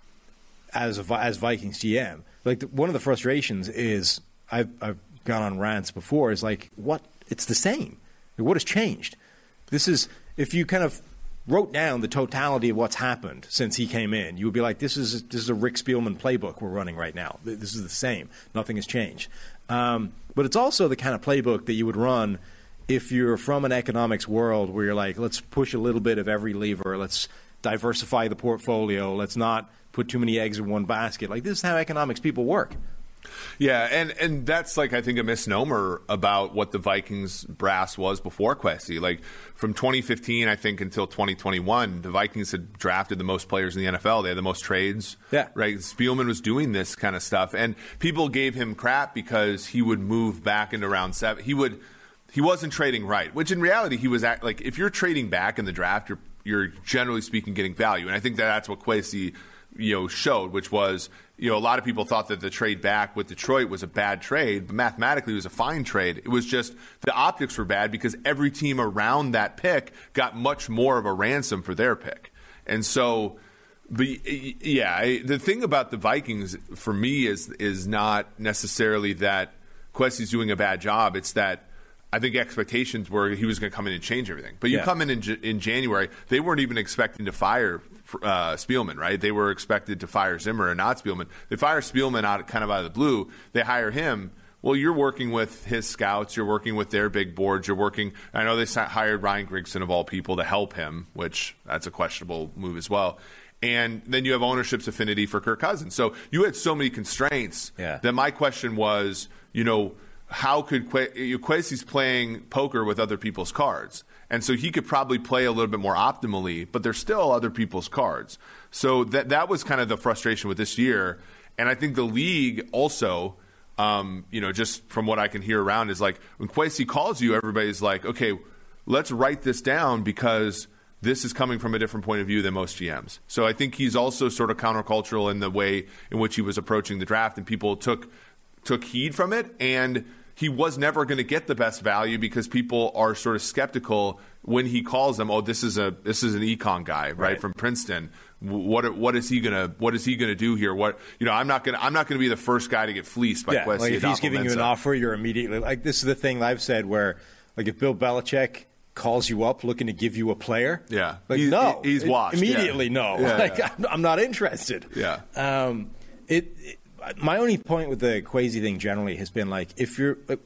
as a, as Vikings G M, like the, one of the frustrations is I've I've gone on rants before. Is like what it's the same. Like, what has changed? This is if you kind of wrote down the totality of what's happened since he came in, you would be like, this is this is a Rick Spielman playbook we're running right now. This is the same. Nothing has changed. Um, but it's also the kind of playbook that you would run if you're from an economics world where you're like, let's push a little bit of every lever, let's diversify the portfolio, let's not put too many eggs in one basket. Like, this is how economics people work. Yeah, and, and that's, like, I think a misnomer about what the Vikings brass was before Kwesi. Like, from twenty fifteen, I think, until twenty twenty-one, the Vikings had drafted the most players in the N F L. They had the most trades. Yeah. Right? Spielman was doing this kind of stuff. And people gave him crap because he would move back into round seven. He would... He wasn't trading right, which in reality he was at, like if you're trading back in the draft, you're you're generally speaking getting value, and I think that that's what Kwesi, you know, showed, which was you know a lot of people thought that the trade back with Detroit was a bad trade, but mathematically it was a fine trade. It was just the optics were bad because every team around that pick got much more of a ransom for their pick, and so. But yeah, the thing about the Vikings for me is is not necessarily that Kwesi's doing a bad job. It's that. I think expectations were he was going to come in and change everything. But you yeah. come in, in in January, they weren't even expecting to fire uh, Spielman, right? They were expected to fire Zimmer and not Spielman. They fire Spielman out kind of out of the blue. They hire him. Well, you're working with his scouts. You're working with their big boards. You're working – I know they hired Ryan Grigson, of all people, to help him, which that's a questionable move as well. And then you have ownership's affinity for Kirk Cousins. So you had so many constraints yeah. that my question was, you know – how could Kwesi, Kwesi's playing poker with other people's cards, and so he could probably play a little bit more optimally, but they're still other people's cards. So that that was kind of the frustration with this year, and I think the league also, um, you know, just from what I can hear around, is like when Kwesi calls you, everybody's like, okay, let's write this down because this is coming from a different point of view than most G Ms. So I think he's also sort of countercultural in the way in which he was approaching the draft, and people took. took heed from it, and he was never going to get the best value because people are sort of skeptical when he calls them, oh, this is a this is an econ guy, right, right. from Princeton. What what is he gonna what is he gonna do here? What you know, I'm not gonna I'm not gonna be the first guy to get fleeced by yeah, Kwesi. Like if he's giving you an offer, you're immediately like this is the thing I've said where like if Bill Belichick calls you up looking to give you a player, yeah, like he's, no, he's watched immediately yeah. no, yeah, like yeah. I'm not interested. Yeah, um, it, it my only point with the Kwesi thing generally has been like, if you're, like,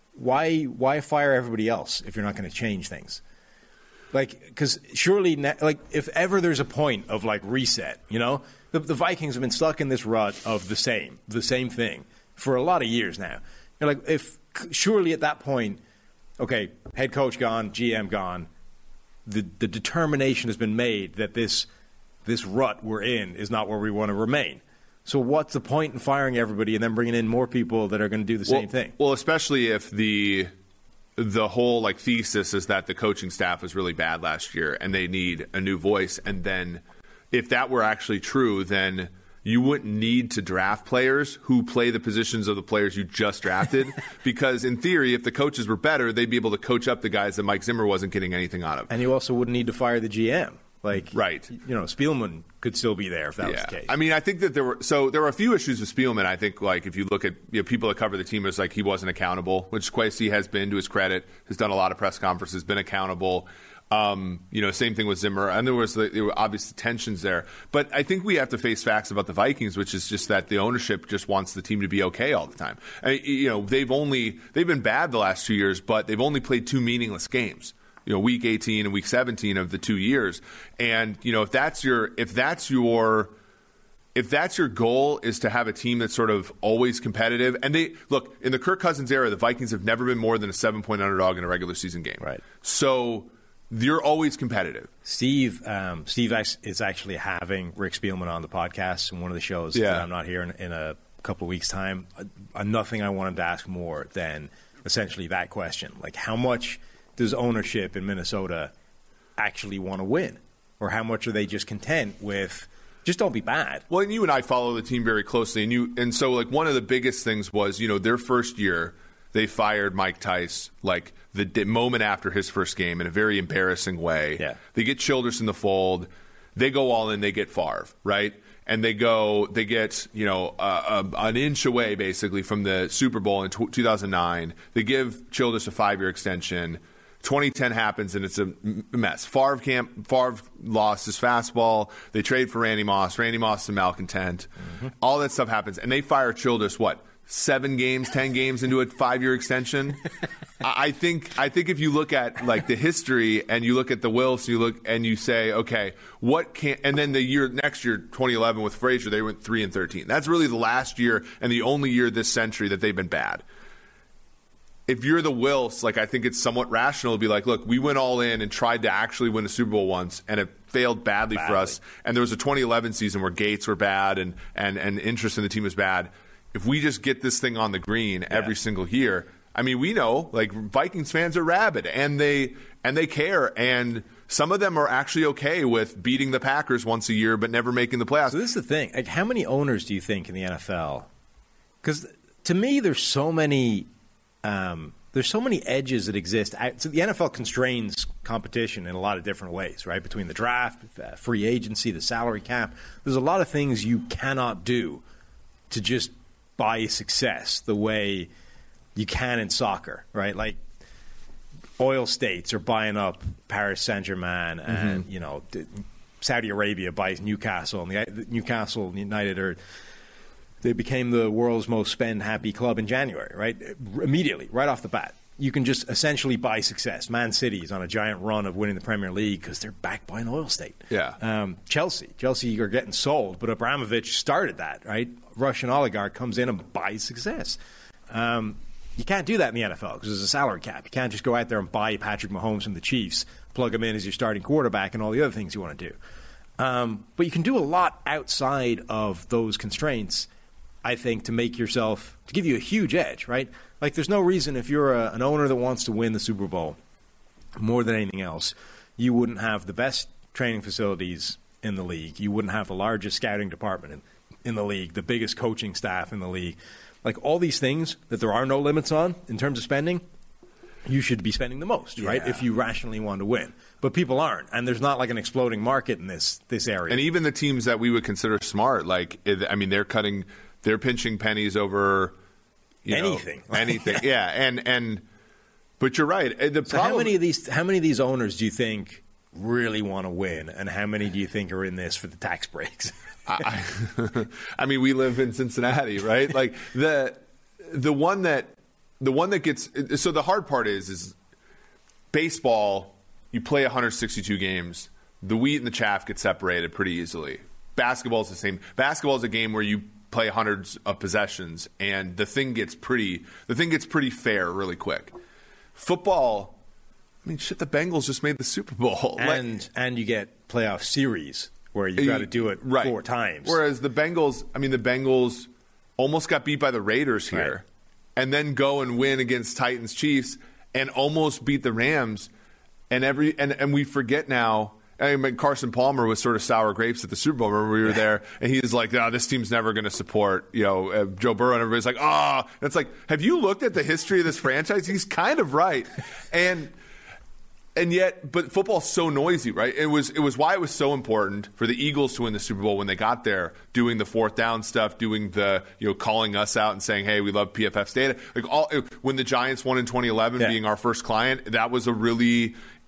why why fire everybody else if you're not going to change things? Like, because surely, like, if ever there's a point of like reset, you know, the, the Vikings have been stuck in this rut of the same, the same thing for a lot of years now. You're like, if surely at that point, okay, head coach gone, G M gone, the the determination has been made that this this rut we're in is not where we want to remain. So what's the point in firing everybody and then bringing in more people that are going to do the well, same thing? Well, especially if the the whole like thesis is that the coaching staff was really bad last year and they need a new voice. And then if that were actually true, then you wouldn't need to draft players who play the positions of the players you just drafted because in theory, if the coaches were better, they'd be able to coach up the guys that Mike Zimmer wasn't getting anything out of. And you also wouldn't need to fire the G M. Like, right. you know, Spielman could still be there if that yeah. was the case. I mean, I think that there were so there were a few issues with Spielman. I think, like, if you look at you know, people that cover the team, it's like he wasn't accountable, which Kwesi has been to his credit, has done a lot of press conferences, been accountable. Um, you know, same thing with Zimmer. And there was the, there were obvious tensions there. But I think we have to face facts about the Vikings, which is just that the ownership just wants the team to be okay all the time. I, you know, they've only they've been bad the last two years, but they've only played two meaningless games. You know, week eighteen and week seventeen of the two years. And you know, if that's your if that's your If that's your goal, is to have a team that's sort of always competitive, and they look in the Kirk Cousins era, the Vikings have never been more than a seven-point underdog in a regular season game. Right. So you're always competitive. Steve, um, Steve is actually having Rick Spielman on the podcast in one of the shows yeah. that I'm not here in, in a couple of weeks' time. Uh, uh, nothing I want him to ask more than essentially that question: like, how much does ownership in Minnesota actually want to win, or how much are they just content with? Just don't be bad. Well, and you and I follow the team very closely, and you and so like one of the biggest things was, you know, their first year they fired Mike Tice like the d- moment after his first game in a very embarrassing way. Yeah. They get Childress in the fold, they go all in, they get Favre, right? And they go, they get you know uh, uh, an inch away basically from the Super Bowl in t- two thousand nine. They give Childress a five-year extension. twenty ten happens, and it's a mess. Favre, camp, Favre lost his fastball. They trade for Randy Moss. Randy Moss is a malcontent. Mm-hmm. All that stuff happens. And they fire Childress, what, seven games, ten games into a five-year extension? I think I think if you look at, like, the history and you look at the Wilfs, you look and you say, okay, what can – and then the year next year, twenty eleven with Frazier, they went three and thirteen. That's really the last year and the only year this century that they've been bad. If you're the Wilfs, like I think it's somewhat rational to be like, look, we went all in and tried to actually win a Super Bowl once, and it failed badly, badly. for us. And there was a twenty eleven season where Gates were bad and, and, and interest in the team was bad. If we just get this thing on the green yeah. every single year, I mean, we know, like, Vikings fans are rabid, and they and they care, and some of them are actually okay with beating the Packers once a year but never making the playoffs. So this is the thing. Like, how many owners do you think in the N F L? Because to me, there's so many um, there's so many edges that exist. So the N F L constrains competition in a lot of different ways, right? Between the draft, free agency, the salary cap. There's a lot of things you cannot do to just buy success the way you can in soccer, right? Like oil states are buying up Paris Saint-Germain, and mm-hmm. you know Saudi Arabia buys Newcastle, and the Newcastle United are they became the world's most spend-happy club in January, right? Immediately, right off the bat. You can just essentially buy success. Man City's on a giant run of winning the Premier League because they're backed by an oil state. Yeah. Um, Chelsea. Chelsea are getting sold, but Abramovich started that, right? Russian oligarch comes in and buys success. Um, you can't do that in the N F L because there's a salary cap. You can't just go out there and buy Patrick Mahomes from the Chiefs, plug him in as your starting quarterback, and all the other things you want to do. Um, but you can do a lot outside of those constraints, I think, to make yourself, to give you a huge edge, right? Like, there's no reason if you're a, an owner that wants to win the Super Bowl more than anything else, you wouldn't have the best training facilities in the league. You wouldn't have the largest scouting department in, in the league, the biggest coaching staff in the league. Like, all these things that there are no limits on in terms of spending, you should be spending the most, yeah. right, if you rationally want to win. But people aren't, and there's not like an exploding market in this this area. And even the teams that we would consider smart, like, I mean, they're cutting, they're pinching pennies over you anything, know, anything, yeah. And and but you're right. The so problem, how many of these how many of these owners do you think really want to win, and how many do you think are in this for the tax breaks? I, I mean, we live in Cincinnati, right? Like the the one that the one that gets so the hard part is is baseball. You play one hundred sixty-two games. The wheat and the chaff get separated pretty easily. Basketball is the same. Basketball is a game where you play hundreds of possessions, and the thing gets pretty the thing gets pretty fair really quick. Football, I mean, shit, the Bengals just made the Super Bowl. And like, and you get playoff series where you got to do it right. four times. Whereas the Bengals, I mean, the Bengals almost got beat by the Raiders here, right. and then go and win against Titans, Chiefs, and almost beat the Rams. And every and, and we forget now. I mean, Carson Palmer was sort of sour grapes at the Super Bowl. Remember, we were there, and he was like, "No, this team's never going to support, you know, uh, Joe Burrow." And everybody's like, "Ah!" Oh. It's like, have you looked at the history of this franchise? He's kind of right, and and yet, but football's so noisy, right? It was it was why it was so important for the Eagles to win the Super Bowl when they got there, doing the fourth down stuff, doing the you know, calling us out and saying, "Hey, we love P F F's data." Like all when the Giants won in twenty eleven, yeah. being our first client, that was a really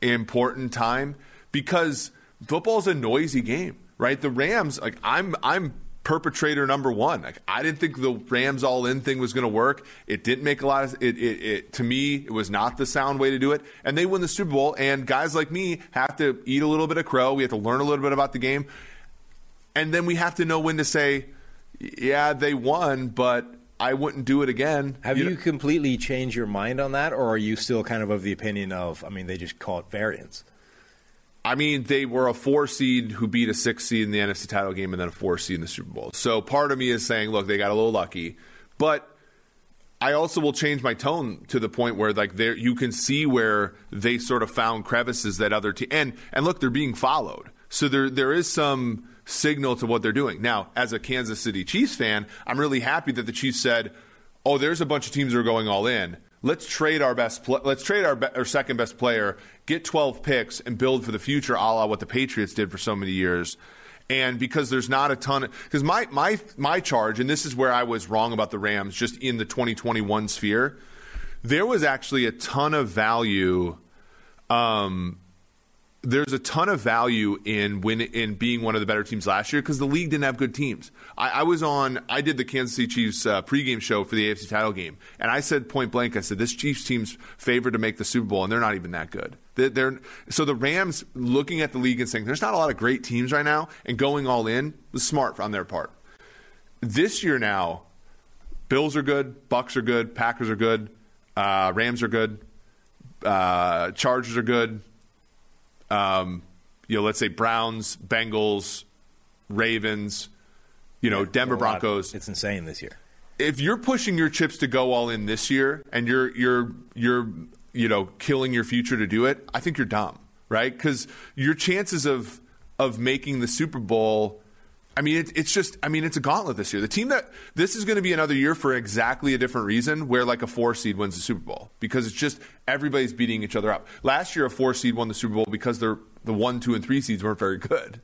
important time because football's a noisy game, right? The Rams, like I'm, I'm perpetrator number one. Like I didn't think the Rams all-in thing was going to work. It didn't make a lot of it, it. It to me, it was not the sound way to do it. And they win the Super Bowl. And guys like me have to eat a little bit of crow. We have to learn a little bit about the game, and then we have to know when to say, "Yeah, they won, but I wouldn't do it again." Have you, you know? completely changed your mind on that, or are you still kind of of the opinion of, I mean, they just call it variance? I mean, they were a four seed who beat a six seed in the N F C title game and then a four seed in the Super Bowl. So part of me is saying, look, they got a little lucky. But I also will change my tone to the point where like there you can see where they sort of found crevices that other teams. And, and look, they're being followed. So there there is some signal to what they're doing. Now, as a Kansas City Chiefs fan, I'm really happy that the Chiefs said, oh, there's a bunch of teams that are going all in. Let's trade our best. Pl- let's trade our, be- our second best player, get twelve picks, and build for the future, a la what the Patriots did for so many years. And because there's not a ton, because my my my charge, and this is where I was wrong about the Rams, just in the twenty twenty-one sphere, there was actually a ton of value. Um, there's a ton of value in win in being one of the better teams last year because the league didn't have good teams. I, I was on, I did the Kansas City Chiefs uh, pregame show for the A F C title game, and I said point blank, I said this Chiefs team's favored to make the Super Bowl, and they're not even that good. They're, they're so the Rams looking at the league and saying there's not a lot of great teams right now, and going all in was smart on their part. This year now, Bills are good, Bucks are good, Packers are good, uh, Rams are good, uh, Chargers are good. Um, you know, let's say Browns, Bengals, Ravens, you know, Yeah, Denver Broncos. It's insane this year. If you're pushing your chips to go all in this year and you're you're you're you know killing your future to do it, I think you're dumb, right? Because your chances of of making the Super Bowl, I mean, it, it's just, I mean, it's a gauntlet this year. The team that this is going to be another year for exactly a different reason, where like a four seed wins the Super Bowl because it's just everybody's beating each other up. Last year, a four seed won the Super Bowl because they're the one, two, and three seeds weren't very good.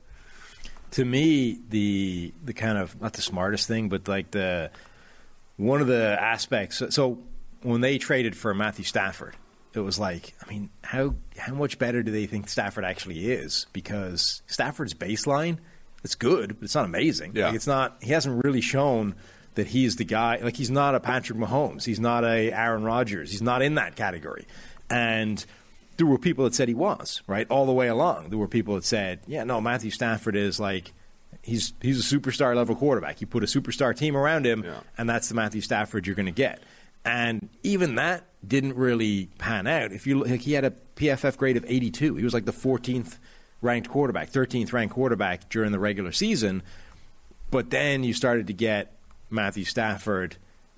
To me, the the kind of not the smartest thing, but like the one of the aspects. So when they traded for Matthew Stafford, it was like, I mean, how how much better do they think Stafford actually is? Because Stafford's baseline. It's good, but it's not amazing. Yeah. Like it's not. He hasn't really shown that he's the guy. Like he's not a Patrick Mahomes. He's not a Aaron Rodgers. He's not in that category. And there were people that said he was, right, all the way along. There were people that said, yeah, no, Matthew Stafford is like he's he's a superstar level quarterback. You put a superstar team around him, yeah. and that's the Matthew Stafford you're going to get. And even that didn't really pan out. If you like, he had a P F F grade of eighty-two. He was like the fourteenth ranked quarterback, thirteenth ranked quarterback during the regular season. But then you started to get Matthew Stafford,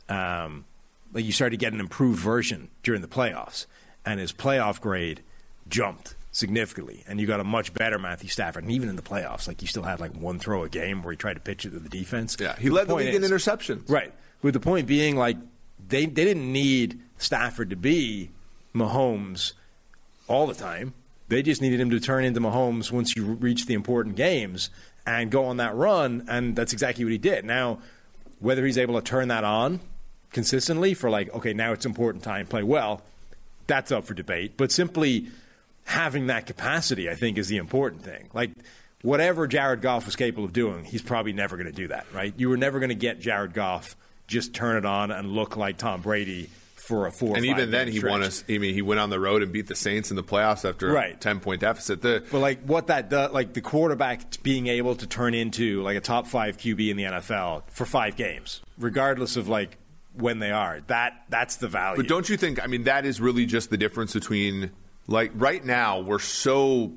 um, like you started to get an improved version during the playoffs, and his playoff grade jumped significantly, and you got a much better Matthew Stafford. And even in the playoffs, like he still had like one throw a game where he tried to pitch it to the defense. Yeah, he But led the point league in is- interceptions. Right. With the point being, like, they they didn't need Stafford to be Mahomes all the time. They just needed him to turn into Mahomes once you reach the important games and go on that run, and that's exactly what he did. Now, whether he's able to turn that on consistently for like, okay, now it's important time, play well, that's up for debate. But simply having that capacity, I think, is the important thing. Like, whatever Jared Goff was capable of doing, he's probably never going to do that, right? You were never going to get Jared Goff just turn it on and look like Tom Brady for a four. And or even five then, game he stretch. won us. I mean, he went on the road and beat the Saints in the playoffs after Right. a ten-point deficit. The, But like what that does, like the quarterback being able to turn into like a top five Q B in the N F L for five games, regardless of like when they are, that that's the value. But don't you think, I mean, that is really just the difference between, like, right now, we're so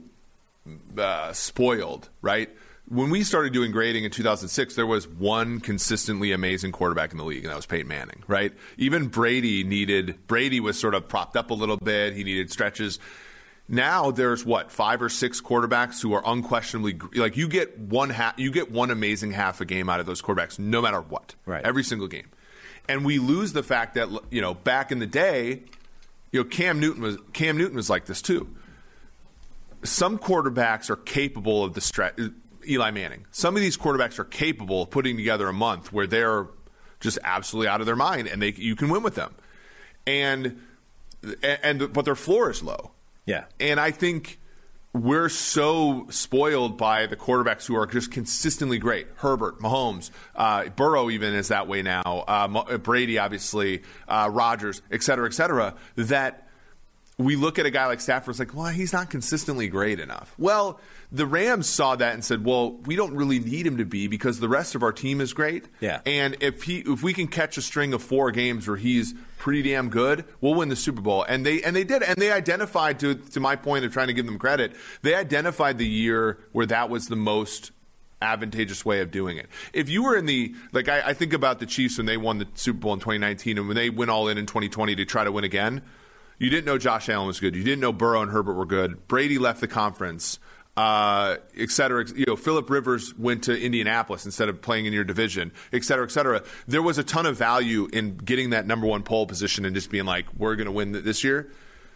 uh, spoiled, right? When we started doing grading in two thousand six, there was one consistently amazing quarterback in the league, and that was Peyton Manning, right? Even Brady needed, Brady was sort of propped up a little bit. He needed stretches. Now there's, what, five or six quarterbacks who are unquestionably, like, you get one half, you get one amazing half a game out of those quarterbacks, no matter what, right? Every single game. And we lose the fact that, you know, back in the day, you know, Cam Newton was Cam Newton was like this too. Some quarterbacks are capable of the stretch. Eli Manning. Some of these quarterbacks are capable of putting together a month where they're just absolutely out of their mind, and they you can win with them. And and but their floor is low. Yeah. And I think we're so spoiled by the quarterbacks who are just consistently great. Herbert, Mahomes, uh, Burrow even is that way now. Uh, Brady, obviously, uh, Rodgers, et cetera, et cetera, that we look at a guy like Stafford, it's like, well, he's not consistently great enough. Well, the Rams saw that and said, well, we don't really need him to be because the rest of our team is great. Yeah. And if he if we can catch a string of four games where he's pretty damn good, we'll win the Super Bowl. And they and they did. And they identified, to to my point of trying to give them credit, they identified the year where that was the most advantageous way of doing it. If you were in the, like I, I think about the Chiefs when they won the Super Bowl in twenty nineteen and when they went all in in twenty twenty to try to win again, you didn't know Josh Allen was good. You didn't know Burrow and Herbert were good. Brady left the conference, uh, et cetera. You know, Phillip Rivers went to Indianapolis instead of playing in your division, et cetera, et cetera. There was a ton of value in getting that number one pole position and just being like, we're going to win this year.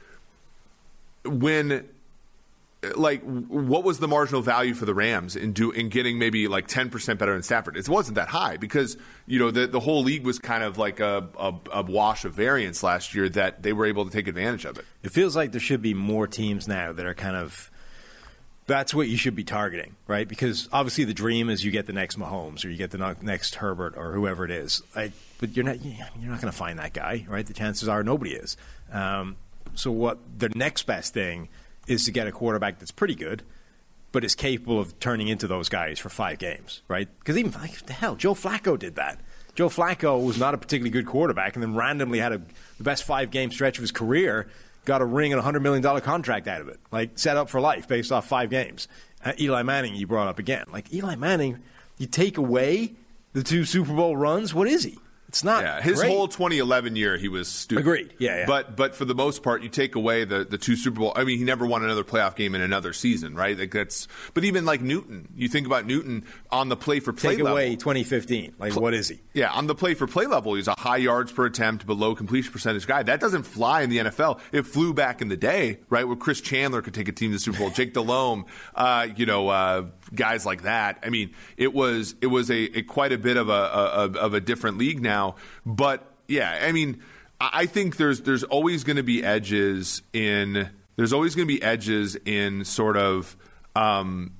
When, like, what was the marginal value for the Rams in do in getting maybe like ten percent better than Stafford? It wasn't that high because, you know, the, the whole league was kind of like a, a, a wash of variance last year that they were able to take advantage of it. It feels like there should be more teams now that are kind of – that's what you should be targeting, right? Because obviously the dream is you get the next Mahomes or you get the next Herbert or whoever it is. Like, but you're not you're not going to find that guy, right? The chances are nobody is. Um, so what the next best thing – is to get a quarterback that's pretty good, but is capable of turning into those guys for five games, right? Because even, like, the hell, Joe Flacco did that. Joe Flacco was not a particularly good quarterback and then randomly had a, the best five-game stretch of his career, got a ring and a one hundred million dollars contract out of it, like set up for life based off five games. Uh, Eli Manning, you brought up again. Like, Eli Manning, you take away the two Super Bowl runs, what is he? It's not yeah, his great. whole twenty eleven year, he was stupid. Agreed. Yeah, yeah. But but for the most part, you take away the, the two Super Bowl. I mean, he never won another playoff game in another season, right? Like that's. But even like Newton, you think about Newton on the play for play take level. away twenty fifteen. Like what is he? Yeah, on the play for play level, he's a high yards per attempt, but low completion percentage guy. That doesn't fly in the N F L. It flew back in the day, right, where Chris Chandler could take a team to the Super Bowl, Jake Delhomme, uh, you know, uh, guys like that. I mean, it was it was a, a quite a bit of a, a of a different league now, but. Yeah, I mean, I think there's there's always going to be edges in there's always going to be edges in sort of um,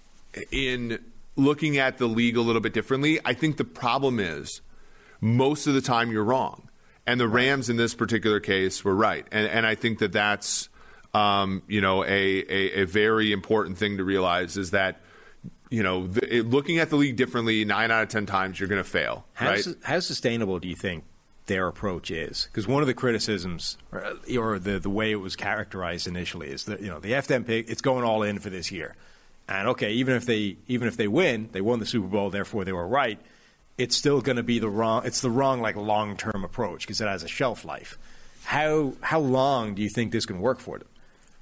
in looking at the league a little bit differently. I think the problem is most of the time you're wrong, and the Rams in this particular case were right, and and I think that that's um, you know a, a a very important thing to realize is that. You know, the, it, looking at the league differently, nine out of ten times you're going to fail. How, right? su- how sustainable do you think their approach is? Because one of the criticisms, or, or the the way it was characterized initially, is that you know the F D M pick, it's going all in for this year, and okay, even if they even if they win, they won the Super Bowl, therefore they were right. It's still going to be the wrong. It's the wrong like long term approach because it has a shelf life. How how long do you think this can work for them?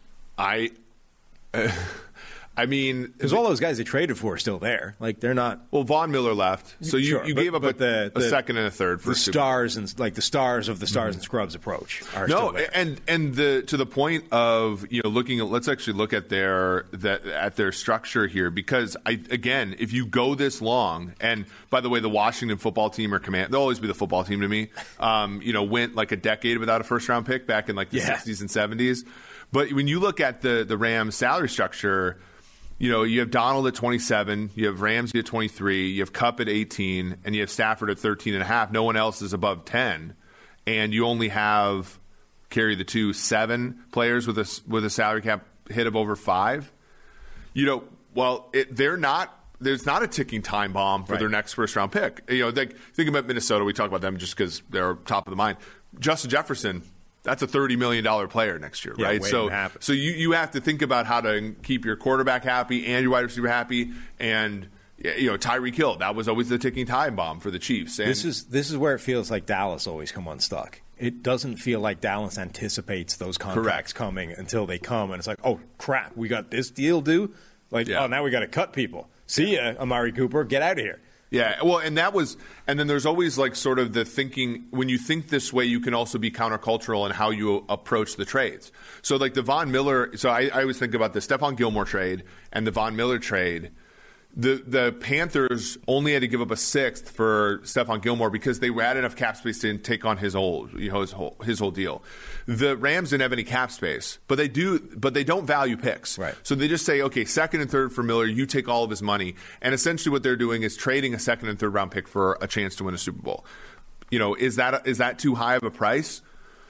I. Uh, I mean, because all those guys they traded for are still there. Like they're not. Well, Von Miller left, so you, sure, you but, gave up a, the, a the, second and a third for the stars and like the stars of the stars mm-hmm. and scrubs approach. Are no, still there. and and the to the point of you know looking at let's actually look at their that at their structure here because I again if you go this long and by the way the Washington football team or command they'll always be the football team to me. Um, you know went like a decade without a first round pick back in like the yeah. sixties and seventies, but when you look at the the Rams salary structure. You know, you have Donald at twenty-seven, you have Ramsey at twenty-three, you have Kupp at eighteen, and you have Stafford at thirteen and a half. No one else is above ten, and you only have carry the two seven players with a with a salary cap hit of over five. You know, well, it, they're not. There's not a ticking time bomb for right. their next first round pick. You know, like, think about Minnesota. We talk about them just because they're top of the mind. Justin Jefferson. That's a thirty million dollars player next year, yeah, right? So, so you, you have to think about how to keep your quarterback happy and your wide receiver happy. And, you know, Tyreek Hill, that was always the ticking time bomb for the Chiefs. And this is this is where it feels like Dallas always come unstuck. It doesn't feel like Dallas anticipates those contracts correct. coming until they come. And it's like, oh, crap, we got this deal due? Like, yeah. oh, now we got to cut people. See ya, Amari Cooper. Get out of here. Yeah, well, and that was, and then there's always like sort of the thinking, when you think this way, you can also be countercultural in how you approach the trades. So like the Von Miller, so I, I always think about the Stephon Gilmore trade and the Von Miller trade. The the Panthers only had to give up a sixth for Stephon Gilmore because they had enough cap space to take on his whole, you know, his whole his whole deal. The Rams didn't have any cap space, but they do, but they don't value picks. Right. So they just say, okay, second and third for Miller, you take all of his money, and essentially what they're doing is trading a second and third round pick for a chance to win a Super Bowl. You know, is that is that too high of a price?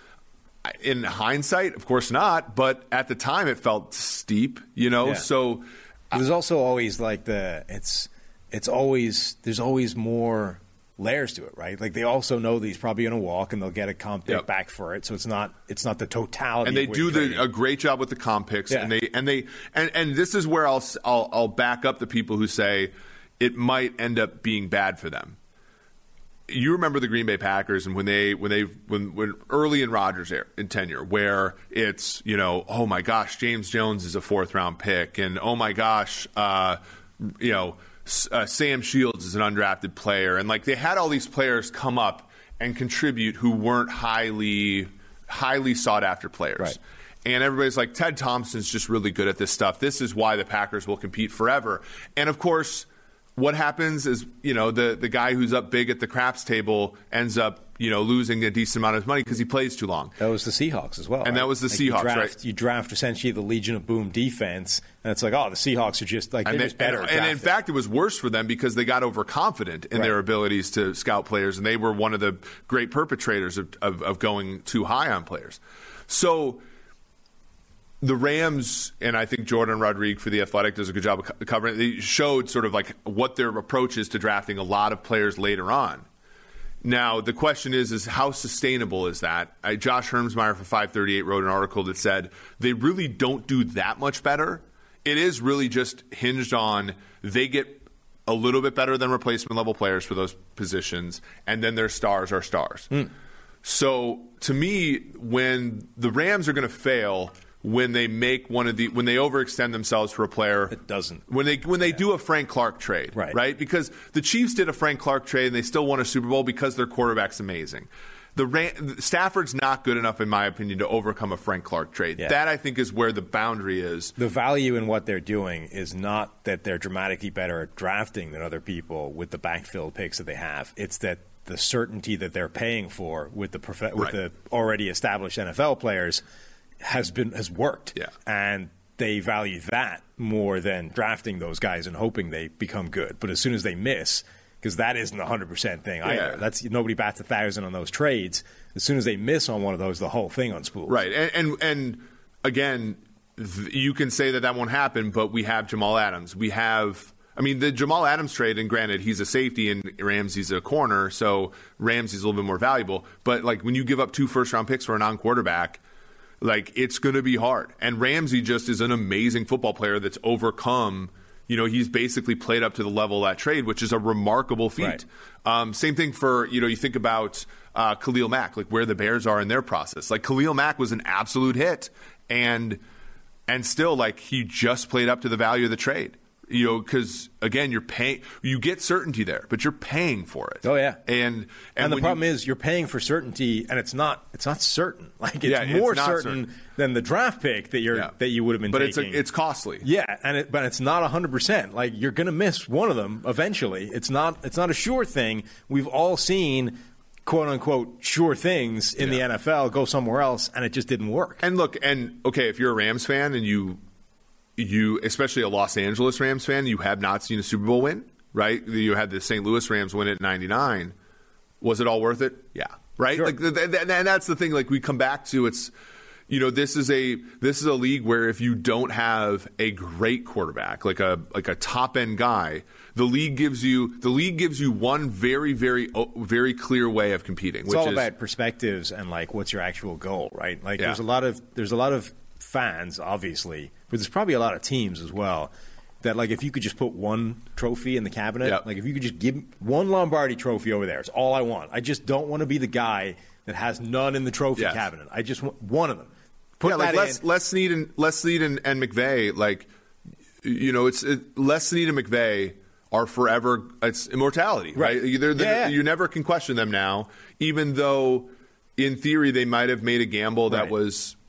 In hindsight, of course not, but at the time it felt steep. You know, Yeah. so. There's also always like the it's it's always there's always more layers to it, right? Like they also know that he's probably going to walk and they'll get a comp pick Yep. back for it, so it's not it's not the totality. And they of what do you're the, trading. a great job with the comp picks, Yeah. and they and they and, and this is where I'll, I'll I'll back up the people who say it might end up being bad for them. You remember the Green Bay Packers and when they when they when, when early in Rodgers' in tenure, where it's, you know, oh my gosh, James Jones is a fourth round pick, and oh my gosh, uh, you know, uh, Sam Shields is an undrafted player, and like they had all these players come up and contribute who weren't highly highly sought after players. Right. And everybody's like, Ted Thompson's just really good at this stuff. This is why the Packers will compete forever. And of course, what happens is, you know, the, the guy who's up big at the craps table ends up, you know, losing a decent amount of money because he plays too long. That was the Seahawks as well. And right? that was the like Seahawks, you draft, right? You draft essentially the Legion of Boom defense, and it's like, oh, the Seahawks are just like, they're And, they, just better. and, at and in drafting. fact, it was worse for them because they got overconfident in Right. their abilities to scout players, and they were one of the great perpetrators of, of, of going too high on players. So the Rams, and I think Jordan Rodriguez for The Athletic does a good job of co- covering it. They showed sort of like what their approach is to drafting a lot of players later on. Now, the question is, is how sustainable is that? I, Josh Hermsmeyer for five thirty-eight wrote an article that said they really don't do that much better. It is really just hinged on they get a little bit better than replacement level players for those positions, and then their stars are stars. Mm. So to me, when the Rams are going to fail when they make one of the when they overextend themselves for a player, It doesn't. when they when they do a Frank Clark trade, Right. right? Because the Chiefs did a Frank Clark trade and they still won a Super Bowl because their quarterback's amazing. The Ram- Stafford's not good enough, in my opinion, to overcome a Frank Clark trade. Yeah. That I think is where the boundary is. The value in what they're doing is not that they're dramatically better at drafting than other people with the backfill picks that they have. It's that the certainty that they're paying for with the prof- with Right. the already established N F L players has been has worked. Yeah. And they value that more than drafting those guys and hoping they become good. But as soon as they miss, because that isn't a hundred percent thing either. Yeah. That's nobody bats a thousand on those trades. As soon as they miss on one of those, the whole thing unspools. Right, and and, and again, th- you can say that that won't happen, but we have Jamal Adams. We have, I mean, the Jamal Adams trade, and granted, he's a safety and Ramsey's a corner, so Ramsey's a little bit more valuable. But like when you give up two first round picks for a non quarterback, like it's going to be hard. And Ramsey just is an amazing football player that's overcome. You know, he's basically played up to the level of that trade, which is a remarkable feat. Right. Um, same thing for, you know, you think about uh, Khalil Mack, like where the Bears are in their process. Like Khalil Mack was an absolute hit, and and still, like, he just played up to the value of the trade. You know, because again, you're paying, you get certainty there, but you're paying for it. Oh yeah, and and, and the when problem you, is you're paying for certainty, and it's not it's not certain. Like it's Yeah, it's more not certain, certain. than the draft pick that you're Yeah. that you would have been but taking. it's a, it's costly. Yeah, and it, but it's not one hundred percent. Like you're going to miss one of them eventually. It's not it's not a sure thing. We've all seen quote unquote sure things in the Yeah. N F L go somewhere else, and it just didn't work. And look, and okay, if you're a Rams fan and you you especially a Los Angeles Rams fan, you have not seen a Super Bowl win, right? You had the Saint Louis Rams win it in ninety-nine. Was it all worth it? Yeah. Right? Sure. Like th- th- th- and that's the thing, like we come back to, it's, you know, this is a this is a league where if you don't have a great quarterback, like a like a top end guy, the league gives you the league gives you one very very very clear way of competing. It's which all is, about perspectives and like what's your actual goal, right? Like Yeah. there's a lot of there's a lot of fans, obviously, but there's probably a lot of teams as well that like if you could just put one trophy in the cabinet, Yep. like if you could just give one Lombardi trophy over there, it's all I want. I just don't want to be the guy that has none in the trophy Yes. cabinet. I just want one of them. Put yeah, like that Les, in. Les Snead and Les Snead and, and McVay, like you know, it's it, Les Snead and McVay are forever. It's immortality, right? Right. They're, they're, Yeah, yeah. You never can question them now, even though in theory they might have made a gamble that Right. was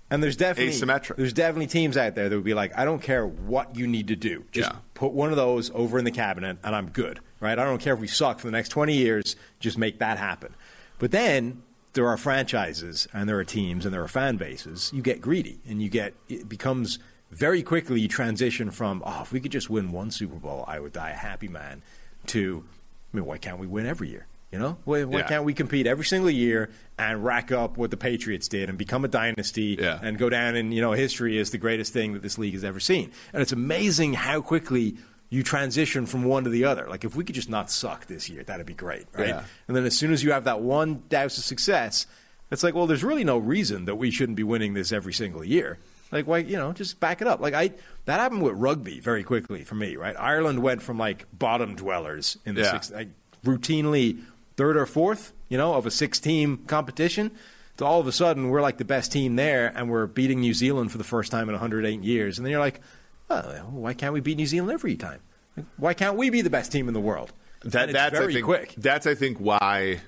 And there's definitely asymmetric. There's definitely teams out there that would be like, I don't care what you need to do. Just Yeah. put one of those over in the cabinet, and I'm good. Right? I don't care if we suck for the next twenty years. Just make that happen. But then there are franchises, and there are teams, and there are fan bases. You get greedy, and you get it becomes very quickly you transition from, oh, if we could just win one Super Bowl, I would die a happy man, to, I mean, why can't we win every year? You know, why, why Yeah. can't we compete every single year and rack up what the Patriots did and become a dynasty Yeah. and go down in, you know, history as the greatest thing that this league has ever seen? And it's amazing how quickly you transition from one to the other. Like, if we could just not suck this year, that'd be great, right? Yeah. And then as soon as you have that one douse of success, it's like, well, there's really no reason that we shouldn't be winning this every single year. Like, why, you know, just back it up. Like, I that happened with rugby very quickly for me, right? Ireland went from, like, bottom dwellers in the Yeah. six, like, routinely third or fourth, you know, of a six-team competition, to all of a sudden we're like the best team there, and we're beating New Zealand for the first time in one hundred eight years. And then you're like, oh, why can't we beat New Zealand every time? Like, why can't we be the best team in the world? That, And it's that's very I think, quick. That's I think why,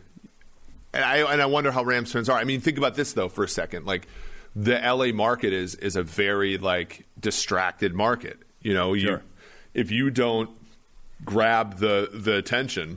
and I and I wonder how Rams fans are. I mean, think about this though for a second. Like, the L A market is is a very like distracted market. You know, you Sure. if you don't grab the the attention,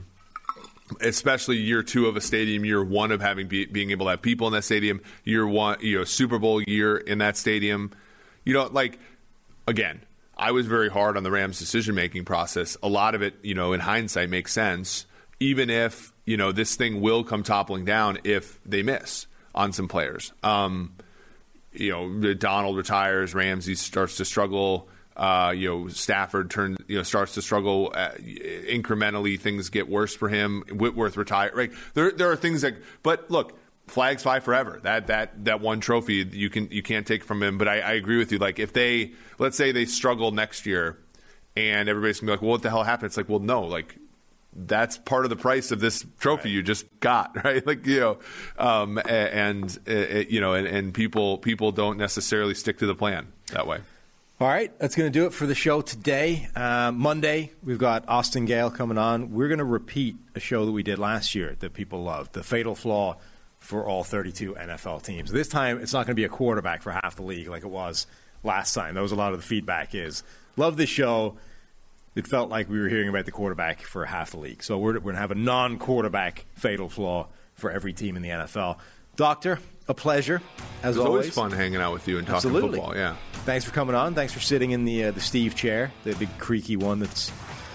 especially year two of a stadium, year one of having be, being able to have people in that stadium, year one, you know, Super Bowl year in that stadium, you know, like, again, I was very hard on the Rams' decision-making process. A lot of it, you know, in hindsight makes sense, even if, you know, this thing will come toppling down if they miss on some players. Um, you know, Donald retires, Ramsey starts to struggle. Uh, you know, Stafford turns, you know, starts to struggle. Uh, incrementally, things get worse for him. Whitworth retired. Right? There, there are things that. But look, flags fly forever. That that that one trophy you can you can't take from him. But I, I agree with you. Like, if they, let's say they struggle next year, and everybody's gonna be like, well, what the hell happened? It's like, well, no, like, that's part of the price of this trophy you just got, right? Like, you know, um, and, and you know, and, and people people don't necessarily stick to the plan that way. All right, that's going to do it for the show today. Uh, Monday, we've got Austin Gale coming on. We're going to repeat a show that we did last year that people loved, The Fatal Flaw for all thirty-two N F L teams. This time, it's not going to be a quarterback for half the league like it was last time. That was a lot of the feedback is, love this show. It felt like we were hearing about the quarterback for half the league. So we're, we're going to have a non-quarterback fatal flaw for every team in the N F L. Doctor, a pleasure, as It's always. always fun hanging out with you and talking Absolutely. football. Yeah. Thanks for coming on. Thanks for sitting in the uh, the Steve chair, the big creaky one that's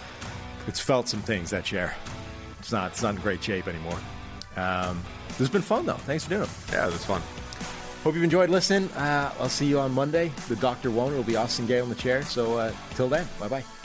it's felt some things, that chair. It's not it's not in great shape anymore. Um, this has been fun, though. Thanks for doing it. Yeah, it was fun. Hope you've enjoyed listening. Uh, I'll see you on Monday. The doctor won't. It'll be Austin Gale in the chair. So uh, till then, bye-bye.